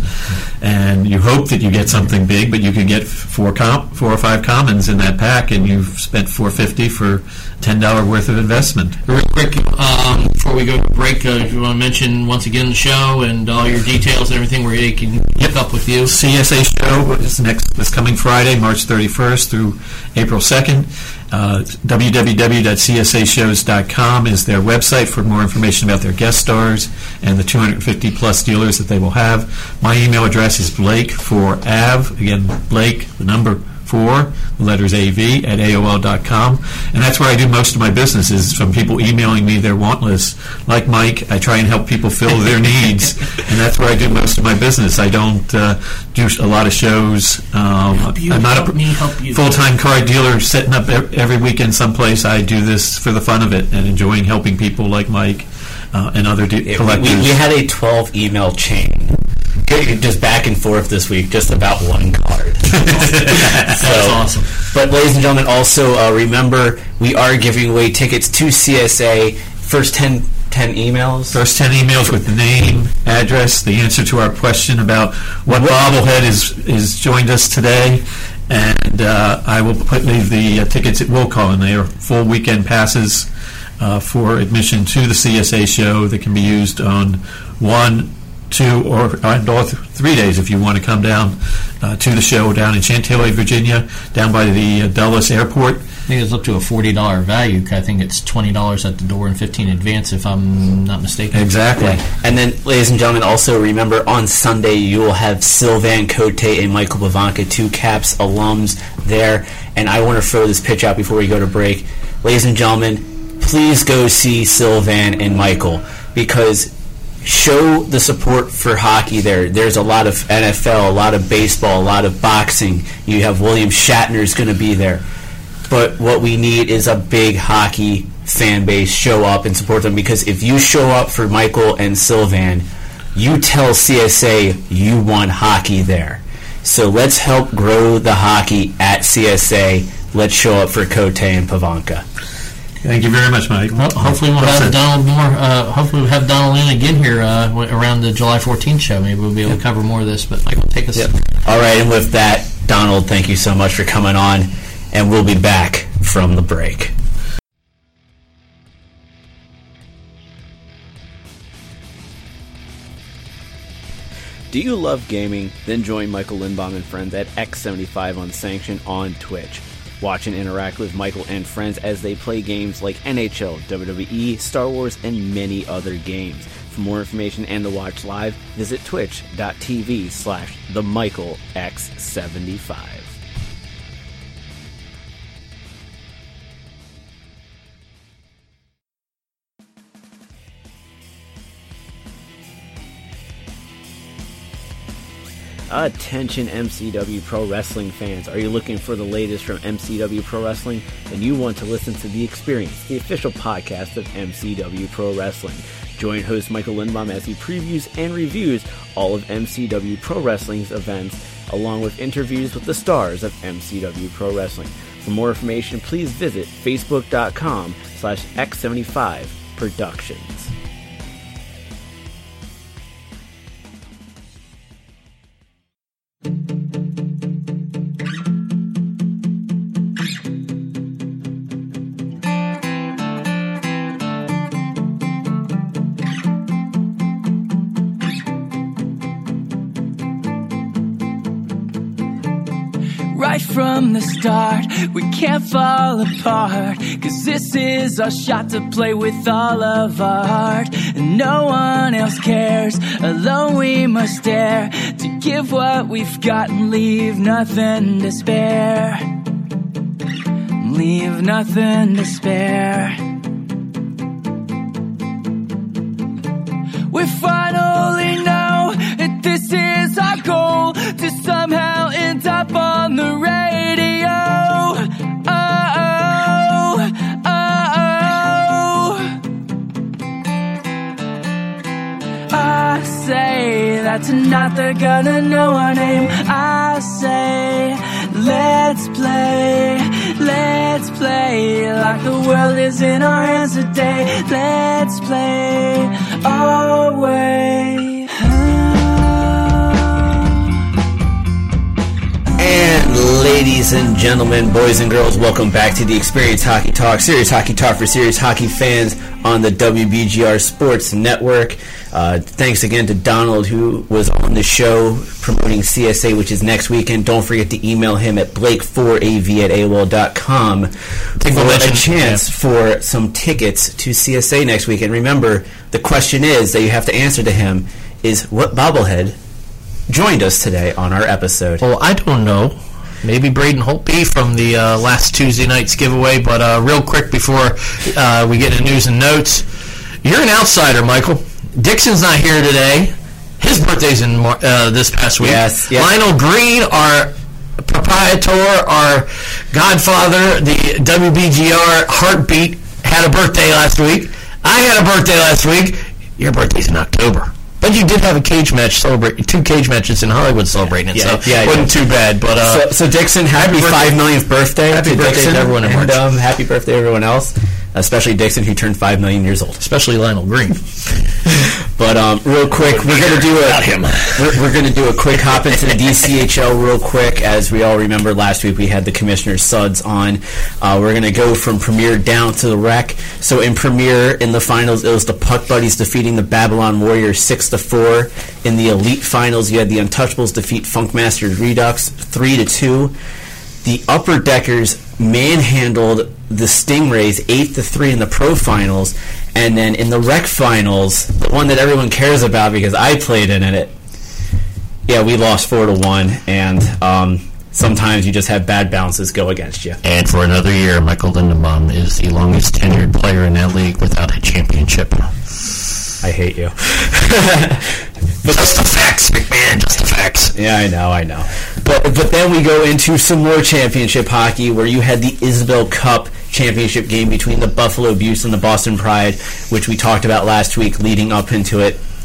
and you hope that you get something big, but you can get four com- four or five commons in that pack, and you've spent four hundred fifty dollars for ten dollars worth of investment. Real quick, um, before we go to break, uh, if you want to mention once again the show and all your details and everything where they can hook up with you. C S A show is next this coming Friday, March thirty-first through April second. Uh, w w w dot c s a shows dot com is their website for more information about their guest stars and the two hundred fifty plus dealers that they will have. My email address is Blake for A V, again, Blake, the number four, the letters A V, at A O L dot com. And that's where I do most of my business, is from people emailing me their want lists. Like Mike, I try and help people fill their needs, and that's where I do most of my business. I don't uh, do a lot of shows. Um, Help you, I'm not help a me, help you. full-time car dealer setting up ev- every weekend someplace. I do this for the fun of it and enjoying helping people like Mike uh, and other de- Yeah, collectors. we, we had a twelve email chain, just back and forth this week, just about one card. That's So, awesome. But ladies and gentlemen, also uh, remember we are giving away tickets to C S A. First ten, ten emails. First ten emails with the name, address, the answer to our question about what bobblehead is is joined us today, and uh, I will put leave the uh, tickets at will call, and they are full weekend passes uh, for admission to the C S A show that can be used on one, two, or and all th- three days if you want to come down uh, to the show down in Chantilly, Virginia, down by the uh, Dulles Airport. I think it's up to a forty dollars value. I think it's twenty dollars at the door and fifteen dollars in advance, if I'm not mistaken. Exactly. And then, ladies and gentlemen, also remember on Sunday you will have Sylvain Cote and Michael Bavanka, two Caps alums there. And I want to throw this pitch out before we go to break. Ladies and gentlemen, please go see Sylvain and Michael, because show the support for hockey there. There's a lot of N F L, a lot of baseball, a lot of boxing. You have William Shatner's going to be there. But what we need is a big hockey fan base. Show up and support them, because if you show up for Michael and Sylvain, you tell C S A you want hockey there. So let's help grow the hockey at C S A. Let's show up for Cote and Pavanka. Thank you very much, Mike. Well, hopefully we'll have Donald more. Uh, hopefully we'll have Donald in again here uh, around the July fourteenth show. Maybe we'll be able to cover more of this. But Michael, take us. Yep. All right, and with that, Donald, thank you so much for coming on, and we'll be back from the break. Do you love gaming? Then join Michael Lindbaum and friends at X seventy-five Unsanctioned on Twitch. Watch and interact with Michael and friends as they play games like N H L, W W E, Star Wars, and many other games. For more information and to watch live, visit twitch.tv slash the Michael X seventy-five. Attention M C W Pro Wrestling fans. Are you looking for the latest from M C W Pro Wrestling? Then you want to listen to The Experience, the official podcast of M C W Pro Wrestling. Join host Michael Lindbaum as he previews and reviews all of M C W Pro Wrestling's events, along with interviews with the stars of M C W Pro Wrestling. For more information, please visit facebook.com slash X75 Productions. Right from the start, we can't fall apart, 'cause this is our shot to play with all of our heart. And no one else cares, alone we must dare to give what we've got and leave nothing to spare. Leave nothing to spare. We finally know that this is our goal, to somehow end up on the radio. Oh, oh, oh, oh. I say that tonight they're gonna know our name. I say, let's play, let's play like the world is in our hands today. Let's play our way. And ladies and gentlemen, boys and girls, welcome back to the Experience Hockey Talk, serious hockey talk for serious hockey fans on the W B G R Sports Network. Uh, thanks again to Donald, who was on the show promoting C S A, which is next weekend. Don't forget to email him at blake four A V at A O L dot com for a chance yeah. for some tickets to C S A next weekend. Remember, the question is that you have to answer to him is, what bobblehead joined us today on our episode? Well, I don't know. Maybe Braden Holtby from the uh, last Tuesday night's giveaway. But uh, real quick before uh, we get into news and notes, you're an outsider, Michael. Dixon's not here today. His birthday's in uh, this past week. Yes, yes. Lionel Green, our proprietor, our godfather, the W B G R Heartbeat, had a birthday last week. I had a birthday last week. Your birthday's in October. But you did have a cage match, celebrate two cage matches in Hollywood celebrating it, yeah, so yeah, it wasn't yeah. too bad. But uh, so, so Dixon, happy, happy five millionth birthday! Happy to birthday Dixon, to everyone in March. And um, happy birthday to everyone else, especially Dixon, who turned five million years old. Especially Lionel Green. But um, real quick, we're gonna do a him. We're, we're gonna do a quick hop into the D C H L real quick. As we all remember, last week we had the Commissioner Suds on. Uh, we're gonna go from Premier down to the Rec. So in Premier, in the finals, it was the Puck Buddies defeating the Babylon Warriors six to four. In the Elite Finals, you had the Untouchables defeat Funkmasters Redux three to two. The Upper Deckers manhandled the Stingrays eight to three in the Pro Finals. And then in the Rec Finals, the one that everyone cares about because I played in it, yeah, we lost four to one. And um, sometimes you just have bad bounces go against you. And for another year, Michael Lindenbaum is the longest tenured player in that league without a championship. I hate you. But just the facts, McMahon, just the facts. Yeah, I know, I know. But but then we go into some more championship hockey where you had the Isabel Cup championship game between the Buffalo Beauts and the Boston Pride, which we talked about last week leading up into it.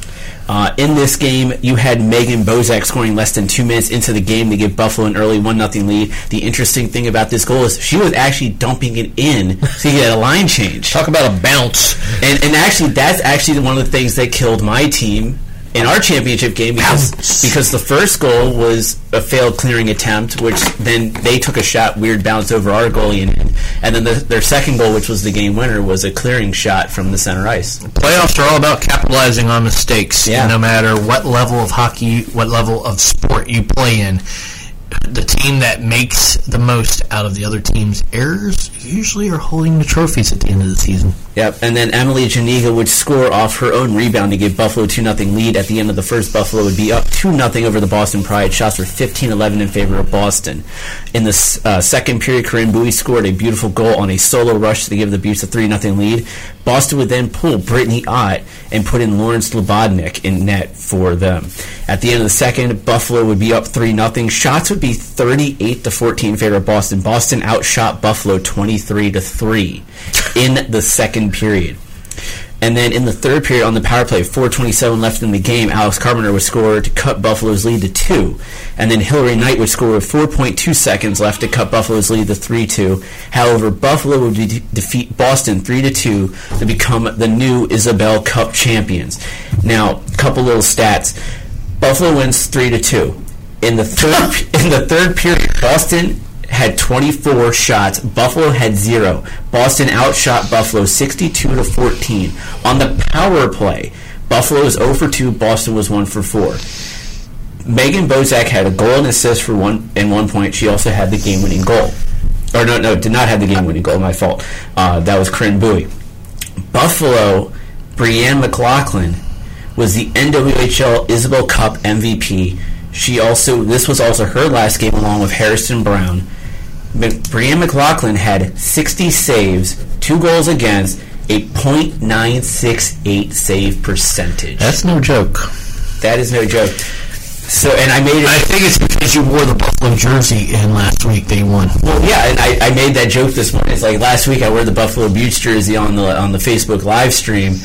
Uh, in this game, you had Megan Bozak scoring less than two minutes into the game to give Buffalo an early one nothing lead. The interesting thing about this goal is she was actually dumping it in so you get a line change. Talk about a bounce. And, and actually, that's actually one of the things that killed my team in our championship game because, because the first goal was a failed clearing attempt, which then they took a shot, weird bounce over our goalie, and, and then the, their second goal, which was the game winner, was a clearing shot from the center ice. Playoffs are all about capitalizing on mistakes. Yeah. No matter what level of hockey, what level of sport you play in, the team that makes the most out of the other team's errors usually are holding the trophies at the end of the season. Yep, and then Emily Janiga would score off her own rebound to give Buffalo a two nothing lead. At the end of the first, Buffalo would be up two nothing over the Boston Pride. Shots were fifteen eleven in favor of Boston. In the uh, second period, Corinne Bowie scored a beautiful goal on a solo rush to give the Buttes a three nothing lead. Boston would then pull Brittany Ott and put in Lauren Slobodnik in net for them. At the end of the second, Buffalo would be up three nothing. Shots would be thirty-eight to fourteen in favor of Boston. Boston outshot Buffalo twenty-three to three in the second period. And then in the third period on the power play, four twenty-seven left in the game, Alex Carpenter would score to cut Buffalo's lead to two. And then Hillary Knight would score with four point two seconds left to cut Buffalo's lead to three two. However, Buffalo would de- defeat Boston three to two to become the new Isabel Cup champions. Now, a couple little stats. Buffalo wins three to two. In the third in the third period, Boston had twenty-four shots. Buffalo had zero. Boston outshot Buffalo sixty-two to fourteen. On the power play, Buffalo was zero for two. Boston was one for four. Megan Bozak had a goal and assist for one and one point. She also had the game-winning goal. Or no, no, did not have the game-winning goal. My fault. Uh, that was Corinne Bowie. Buffalo, Brianne McLaughlin was the N W H L Isabel Cup M V P. She also, this was also her last game along with Harrison Brown. Brianne McLaughlin had sixty saves, two goals against, a point nine six eight save percentage. That's no joke. That is no joke. So, and I made it. I think it's because you wore the Buffalo jersey in last week that you won. Well, yeah, and I, I made that joke this morning. It's like last week I wore the Buffalo Buttes jersey on the on the Facebook live stream.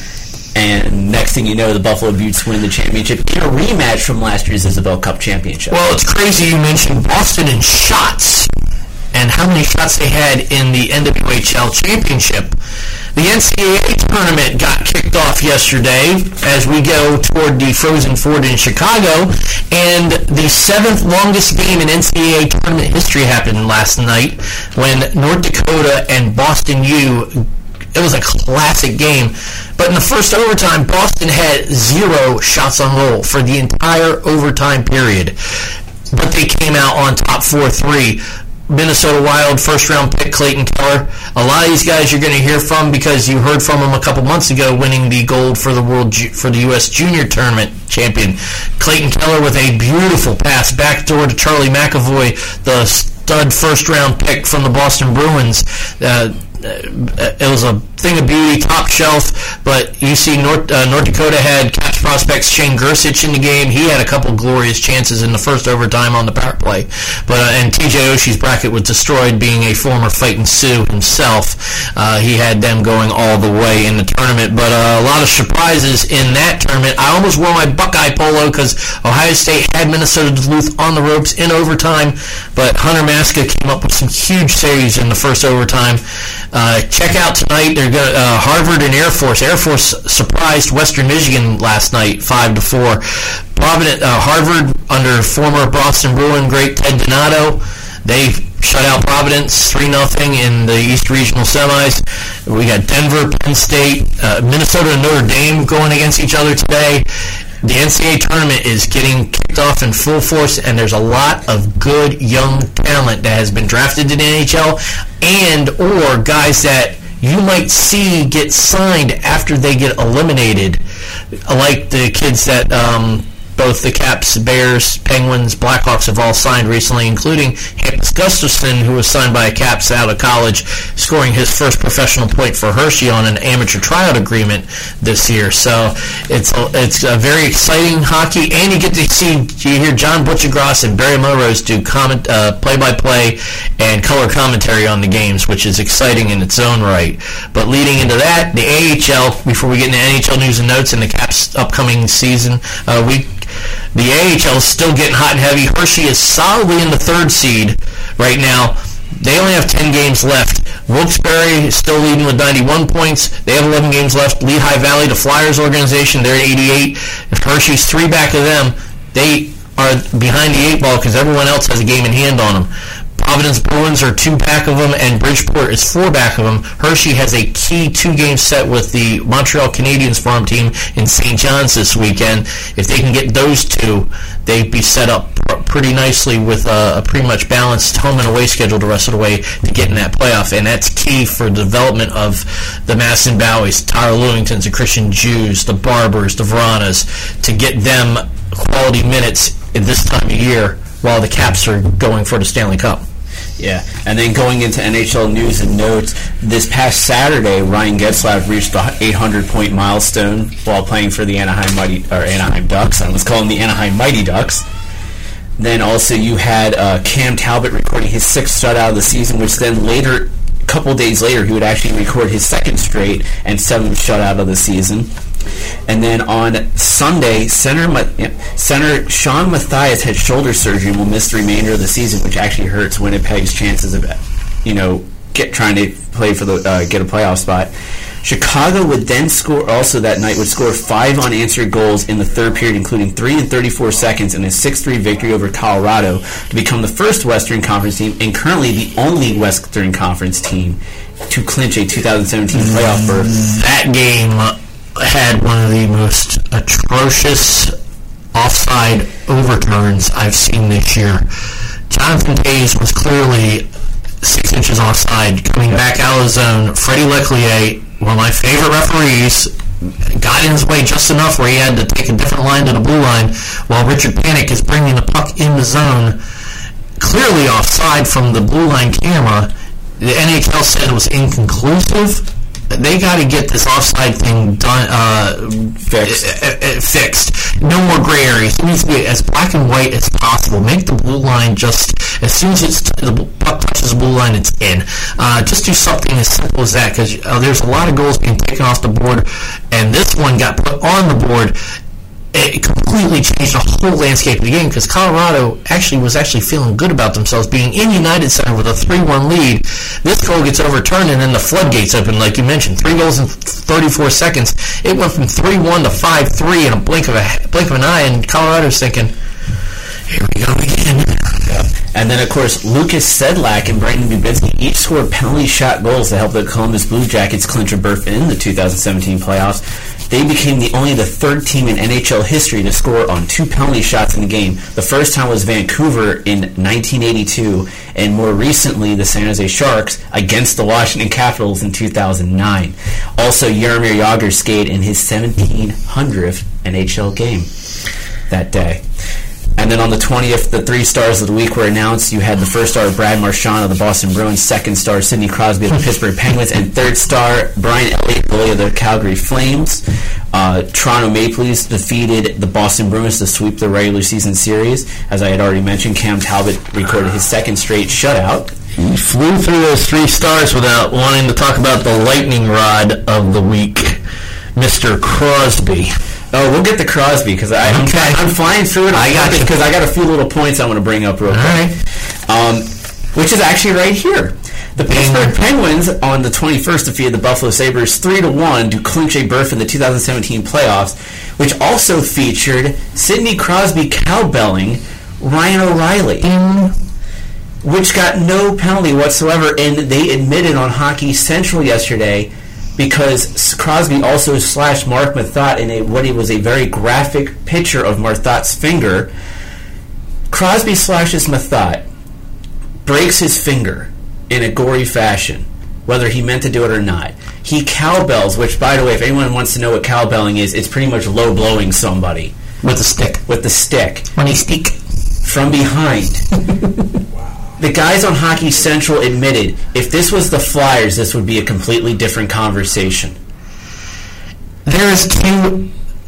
And next thing you know, the Buffalo Buttes win the championship in a rematch from last year's Isabel Cup championship. Well, it's crazy you mentioned Boston in shots and how many shots they had in the N W H L championship. The N C double A tournament got kicked off yesterday as we go toward the Frozen Ford in Chicago, and the seventh longest game in N C double A tournament history happened last night when North Dakota and Boston U. It was a classic game. But in the first overtime, Boston had zero shots on goal for the entire overtime period. But they came out on top four three. Minnesota Wild first-round pick Clayton Keller. A lot of these guys you're going to hear from because you heard from them a couple months ago winning the gold for the world for the U S Junior Tournament champion. Clayton Keller with a beautiful pass backdoor to Charlie McAvoy, the stud first-round pick from the Boston Bruins. Uh, it was a thing of beauty, top shelf, but you see North, uh, North Dakota had Caps prospects Shane Gersich in the game. He had a couple glorious chances in the first overtime on the power play. But uh, and T J Oshie's bracket was destroyed, being a former Fightin' Sioux himself. Uh, he had them going all the way in the tournament. But uh, a lot of surprises in that tournament. I almost wore my Buckeye polo because Ohio State had Minnesota Duluth on the ropes in overtime, but Hunter Maska came up with some huge saves in the first overtime. Uh, check out tonight. They're going uh, Harvard and Air Force. Air Force surprised Western Michigan last night, five to four. Providence, uh, Harvard under former Boston Bruin great Ted Donato. They shut out Providence three nothing in the East Regional semis. We got Denver, Penn State, uh, Minnesota, and Notre Dame going against each other today. The N C double A tournament is getting kicked off in full force, and there's a lot of good young talent that has been drafted to the N H L and or guys that you might see get signed after they get eliminated, like the kids that um, both the Caps, Bears, Penguins, Blackhawks have all signed recently, including Hampus Gustafson, who was signed by Caps out of college, scoring his first professional point for Hershey on an amateur tryout agreement this year. So it's a, it's a very exciting hockey, and you get to see, you hear John Butchergross and Barry Melrose do comment, uh, play-by-play and color commentary on the games, which is exciting in its own right. But leading into that, the A H L, before we get into N H L news and notes and the Caps Caps' upcoming season. Uh, we, the A H L is still getting hot and heavy. Hershey is solidly in the third seed right now. They only have ten games left. Wilkes-Barre is still leading with ninety-one points. They have eleven games left. Lehigh Valley, the Flyers organization, they're at eighty-eight. If Hershey's three back of them, they are behind the eight ball because everyone else has a game in hand on them. Providence Bruins are two back of them, and Bridgeport is four back of them. Hershey has a key two-game set with the Montreal Canadiens farm team in Saint John's this weekend. If they can get those two, they'd be set up pretty nicely with a, a pretty much balanced home and away schedule the rest of the way to get in that playoff, and that's key for the development of the Madison Bowies, Tyler Lewingtons, the Christian Jews, the Barbers, the Veranas, to get them quality minutes at this time of year while the Caps are going for the Stanley Cup. Yeah, and then going into N H L news and notes, this past Saturday, Ryan Getzlaf reached the eight hundred point milestone while playing for the Anaheim Mighty or Anaheim Ducks. I was calling them the Anaheim Mighty Ducks. Then also you had uh, Cam Talbot recording his sixth shutout of the season, which then later, a couple days later, he would actually record his second straight and seventh shutout of the season. And then on Sunday, center center Sean Mathias had shoulder surgery and will miss the remainder of the season, which actually hurts Winnipeg's chances of, you know, get trying to play for the uh, get a playoff spot. Chicago would then score, also that night, would score five unanswered goals in the third period, including three in thirty-four seconds, in a six three victory over Colorado to become the first Western Conference team and currently the only Western Conference team to clinch a two thousand seventeen playoff berth. That game had one of the most atrocious offside overturns I've seen this year. Jonathan Toews was clearly six inches offside coming back out of the zone. Freddie Leclerc, one of my favorite referees, got in his way just enough where he had to take a different line to the blue line while Richard Panik is bringing the puck in the zone, clearly offside from the blue line camera. The N H L said it was inconclusive. They got to get this offside thing done, uh, fixed. Uh, uh, fixed. No more gray areas. It needs to be as black and white as possible. Make the blue line just as soon as it's t- the puck touches the blue line, it's in. Uh, just do something as simple as that, because uh, there's a lot of goals being taken off the board, and this one got put on the board. It completely changed the whole landscape of the game because Colorado actually was actually feeling good about themselves being in United Center with a three one lead. This goal gets overturned and then the floodgates open, like you mentioned. Three goals in thirty-four seconds. It went from three one to five three in a blink of a blink of an eye, and Colorado's thinking, here we go again. Yeah. And then, of course, Lucas Sedlak and Brandon Dubinsky each scored penalty shot goals to help the Columbus Blue Jackets clinch a berth in the two thousand seventeen playoffs. They became the only the third team in N H L history to score on two penalty shots in the game. The first time was Vancouver in nineteen eighty-two, and more recently the San Jose Sharks against the Washington Capitals in two thousand nine. Also, Jaromir Jagr skated in his seventeen hundredth N H L game that day. And then on the twentieth, the three stars of the week were announced. You had the first star, Brad Marchand of the Boston Bruins, second star, Sidney Crosby of the Pittsburgh Penguins, and third star, Brian Elliott, goalie of the Calgary Flames. Uh, Toronto Maple Leafs defeated the Boston Bruins to sweep the regular season series. As I had already mentioned, Cam Talbot recorded his second straight shutout. He flew through those three stars without wanting to talk about the lightning rod of the week, Mister Crosby. Oh, we'll get to Crosby because I'm, okay. I'm flying through it. I got because I got a few little points I want to bring up real quick. All right. Um, which is actually right here. The Pittsburgh Penguins on the twenty-first defeated the Buffalo Sabres three to one to clinch a berth in the two thousand seventeen playoffs, which also featured Sidney Crosby cowbelling Ryan O'Reilly, mm. which got no penalty whatsoever, and they admitted on Hockey Central yesterday because Crosby also slashed Mark Mathot in a, what he was a very graphic picture of Mathot's finger. Crosby slashes Mathot, breaks his finger in a gory fashion, whether he meant to do it or not. He cowbells, which, by the way, if anyone wants to know what cowbelling is, it's pretty much low-blowing somebody. With a stick. With the stick. When he speak. From behind. The guys on Hockey Central admitted, if this was the Flyers, this would be a completely different conversation. There's two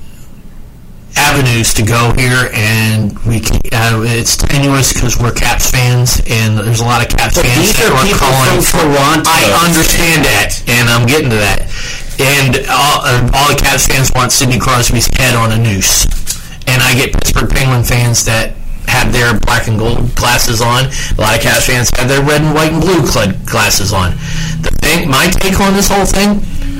avenues to go here, and we can, uh, it's tenuous because we're Caps fans, and there's a lot of Caps but fans these that are are people calling from Toronto. I understand that, and I'm getting to that. and all, uh, all the Cavs fans want Sidney Crosby's head on a noose. And I get Pittsburgh Penguin fans that have their black and gold glasses on. A lot of Cavs fans have their red and white and blue glasses on. The thing, my take on this whole thing,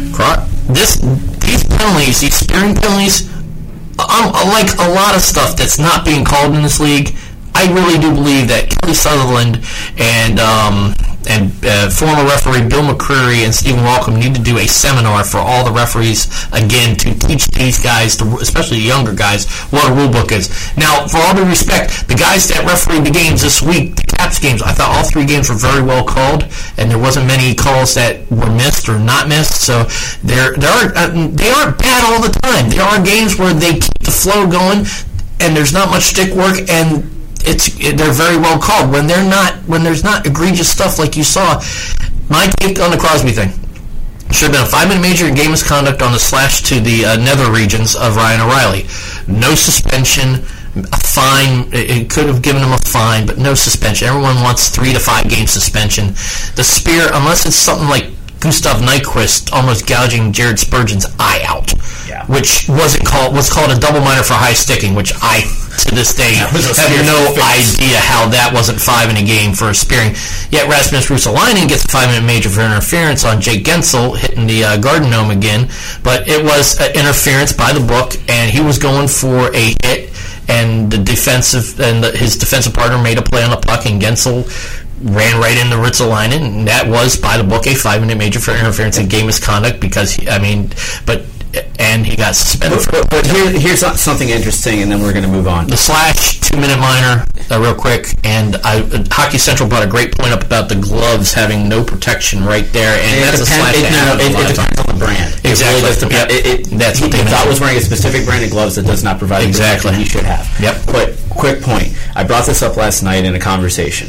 this these penalties, these spearing penalties, um, like a lot of stuff that's not being called in this league, I really do believe that Kelly Sutherland and um, and uh, former referee Bill McCreary and Stephen Walcom need to do a seminar for all the referees again to teach these guys, to, especially the younger guys, what a rule book is. Now, for all due respect, the guys that refereed the games this week, the Caps games, I thought all three games were very well called, and there wasn't many calls that were missed or not missed. So there, there are uh, they aren't bad all the time. There are games where they keep the flow going, and there's not much stick work, and It's it, they're very well called. When they're not, when there's not egregious stuff like you saw. My take on the Crosby thing: should have been a five-minute major in game misconduct on the slash to the uh, nether regions of Ryan O'Reilly. No suspension, a fine. It, it could have given him a fine, but no suspension. Everyone wants three to five game suspension. The spear, unless it's something like Gustav Nyquist almost gouging Jared Spurgeon's eye out, yeah. which wasn't called was called a double minor for high sticking, which I to this day have no idea how that wasn't five in a game for a spearing. Yet Rasmus Ristolainen gets a five minute major for interference on Jake Gensel hitting the uh, Garden Gnome again, but it was uh, interference by the book, and he was going for a hit, and the defensive and the, his defensive partner made a play on the puck, and Gensel ran right into Ristolainen, and that was, by the book, a five-minute major for interference in game misconduct because, he, I mean, but, and he got suspended. But, but, but here, here's something interesting, and then we're going to move on. The slash, two-minute minor, uh, real quick, and I, uh, Hockey Central brought a great point up about the gloves having no protection right there, and, and that's a slash. It, no, it, it depends on the brand. Exactly. It really yep. it, it, that's he, what they thought was wearing a specific brand of gloves that does not provide exactly the protection he should have. Yep. But, quick point. I brought this up last night in a conversation.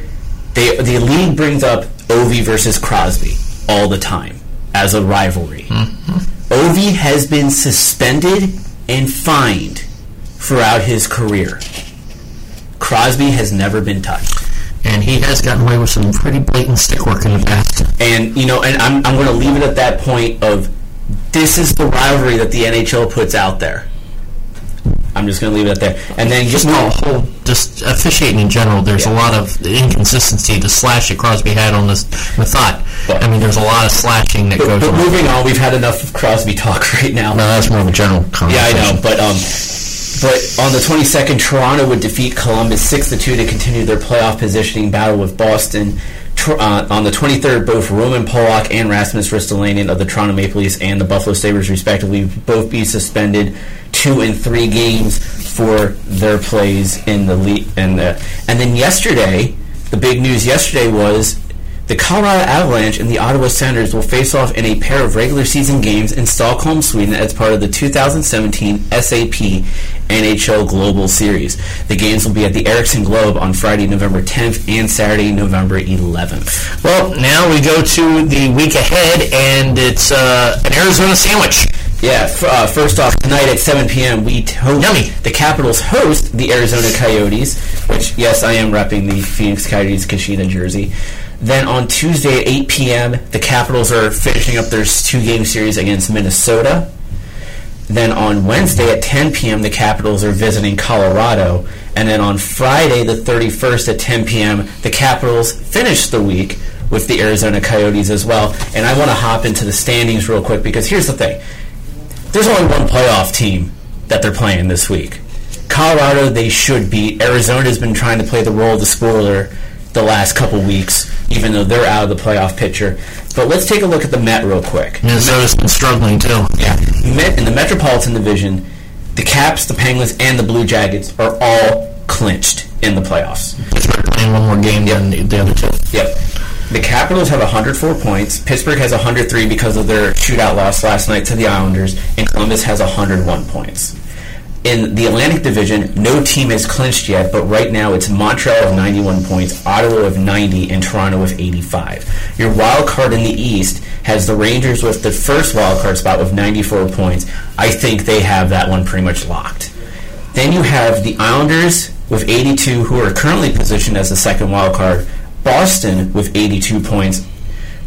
They, the league brings up Ovi versus Crosby all the time as a rivalry. Mm-hmm. Ovi has been suspended and fined throughout his career. Crosby has never been touched. And he has gotten away with some pretty blatant stick work in the past. And, you know, and I'm, I'm going to leave it at that point of this is the rivalry that the N H L puts out there. I'm just going to leave it at there. And then just no, whole just officiating in general, there's yeah. a lot of inconsistency. The slash that Crosby had on this Mathot. But, I mean, there's a lot of slashing that but, goes but on. But moving on, we've had enough of Crosby talk right now. No, that's more of a general conversation. Yeah, I know. But um, but on the twenty-second, Toronto would defeat Columbus six to two to continue their playoff positioning battle with Boston. Uh, on the twenty-third, both Roman Polak and Rasmus Ristolainen of the Toronto Maple Leafs and the Buffalo Sabres, respectively, both be suspended two and three games for their plays in the league. And the, and then yesterday, the big news yesterday was the Colorado Avalanche and the Ottawa Senators will face off in a pair of regular season games in Stockholm, Sweden, as part of the two thousand seventeen S A P N H L Global Series. The games will be at the Ericsson Globe on Friday, November tenth, and Saturday, November eleventh. Well, now we go to the week ahead, and it's uh, an Arizona sandwich. Yeah, f- uh, first off, tonight at seven p.m., we host Yummy. the Capitals host the Arizona Coyotes, which, yes, I am repping the Phoenix Coyotes Kashina jersey. Then on Tuesday at eight p.m., the Capitals are finishing up their two-game series against Minnesota. Then on Wednesday at ten p.m., the Capitals are visiting Colorado. And then on Friday the thirty-first at ten p.m., the Capitals finish the week with the Arizona Coyotes as well. And I want to hop into the standings real quick because here's the thing. There's only one playoff team that they're playing this week. Colorado, they should beat. Arizona's been trying to play the role of the spoiler the last couple weeks, even though they're out of the playoff picture. But let's take a look at the Met real quick. Minnesota's been struggling, too. Yeah. Met in the Metropolitan Division, the Caps, the Penguins, and the Blue Jackets are all clinched in the playoffs. Pittsburgh playing one more game yep. than the other two. Yep. The Capitals have one hundred four points. Pittsburgh has one hundred three because of their shootout loss last night to the Islanders, and Columbus has one hundred one points. In the Atlantic Division, no team has clinched yet, but right now it's Montreal with ninety-one points, Ottawa with ninety, and Toronto with eighty-five. Your wild card in the East has the Rangers with the first wild card spot with ninety-four points. I think they have that one pretty much locked. Then you have the Islanders with eighty-two, who are currently positioned as the second wild card. Boston with eighty-two points.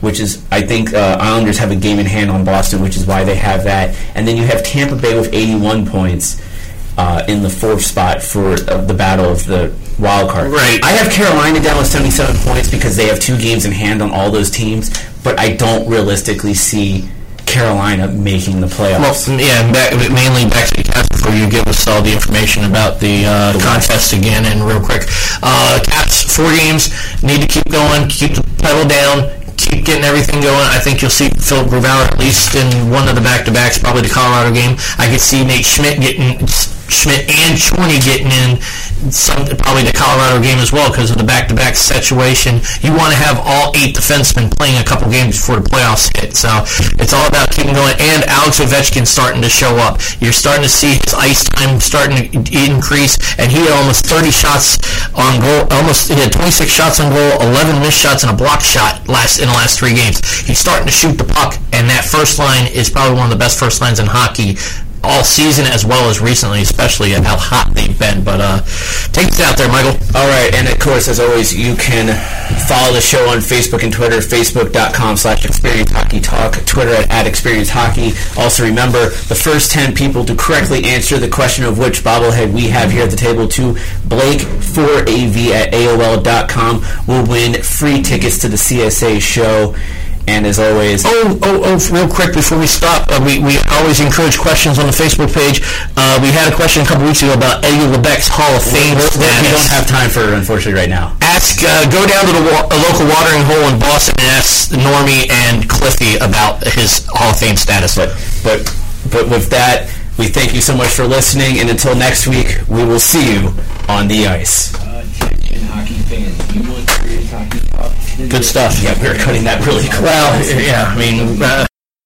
which is, I think, uh, Islanders have a game in hand on Boston, which is why they have that. And then you have Tampa Bay with eighty-one points uh, in the fourth spot for uh, the battle of the wild card. Right. I have Carolina down with seventy-seven points because they have two games in hand on all those teams, but I don't realistically see Carolina making the playoffs. Well, yeah, back, mainly back to the Caps before you give us all the information about the uh, contest again. And real quick, uh, Caps four games, need to keep going, keep the pedal down, keep getting everything going. I think you'll see Philip Grubauer at least in one of the back-to-backs, probably the Colorado game. I could see Nate Schmidt getting Schmidt and Chorney getting in some, probably the Colorado game as well because of the back-to-back situation. You want to have all eight defensemen playing a couple games before the playoffs hit. So it's all about keeping going. And Alex Ovechkin starting to show up. You're starting to see his ice time starting to increase, and he had almost thirty shots on goal. Almost he had twenty-six shots on goal, eleven missed shots, and a block shot last in the last three games. He's starting to shoot the puck, and that first line is probably one of the best first lines in hockey all season as well as recently, especially at how hot they've been. But uh, take us out there, Michael. All right, and of course, as always, you can follow the show on Facebook and Twitter, facebook.com slash Experience Hockey Talk, Twitter at, at Experience Hockey. Also remember, the first ten people to correctly answer the question of which bobblehead we have here at the table to Blake four A V at A O L dot com will win free tickets to the C S A show. And as always... Oh, oh, oh, real quick before we stop, uh, we, we always encourage questions on the Facebook page. Uh, we had a question a couple weeks ago about Eddie Lebeck's Hall of Fame status. We don't have time for it, unfortunately, right now. Ask, uh, go down to the wa- a local watering hole in Boston and ask Normie and Cliffy about his Hall of Fame status. But, but, but with that, we thank you so much for listening, and until next week, we will see you on the ice. Attention, hockey fans. You want serious hockey talk? Good stuff. Yeah, we were cutting that really quick. Well, yeah, I mean... Uh,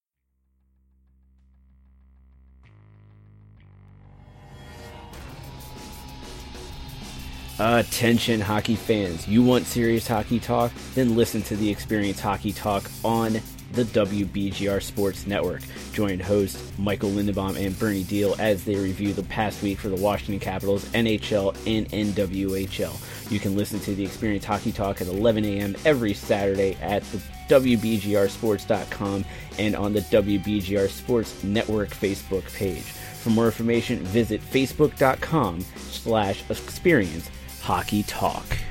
Attention, hockey fans. You want serious hockey talk? Then listen to the Experience Hockey Talk on the W B G R Sports Network. Join hosts Michael Lindenbaum and Bernie Deal as they review the past week for the Washington Capitals, N H L, and N W H L. You can listen to the Experience Hockey Talk at eleven a.m. every Saturday at the W B G R sports dot com and on the W B G R Sports Network Facebook page. For more information, visit facebook.com slash experience hockey talk.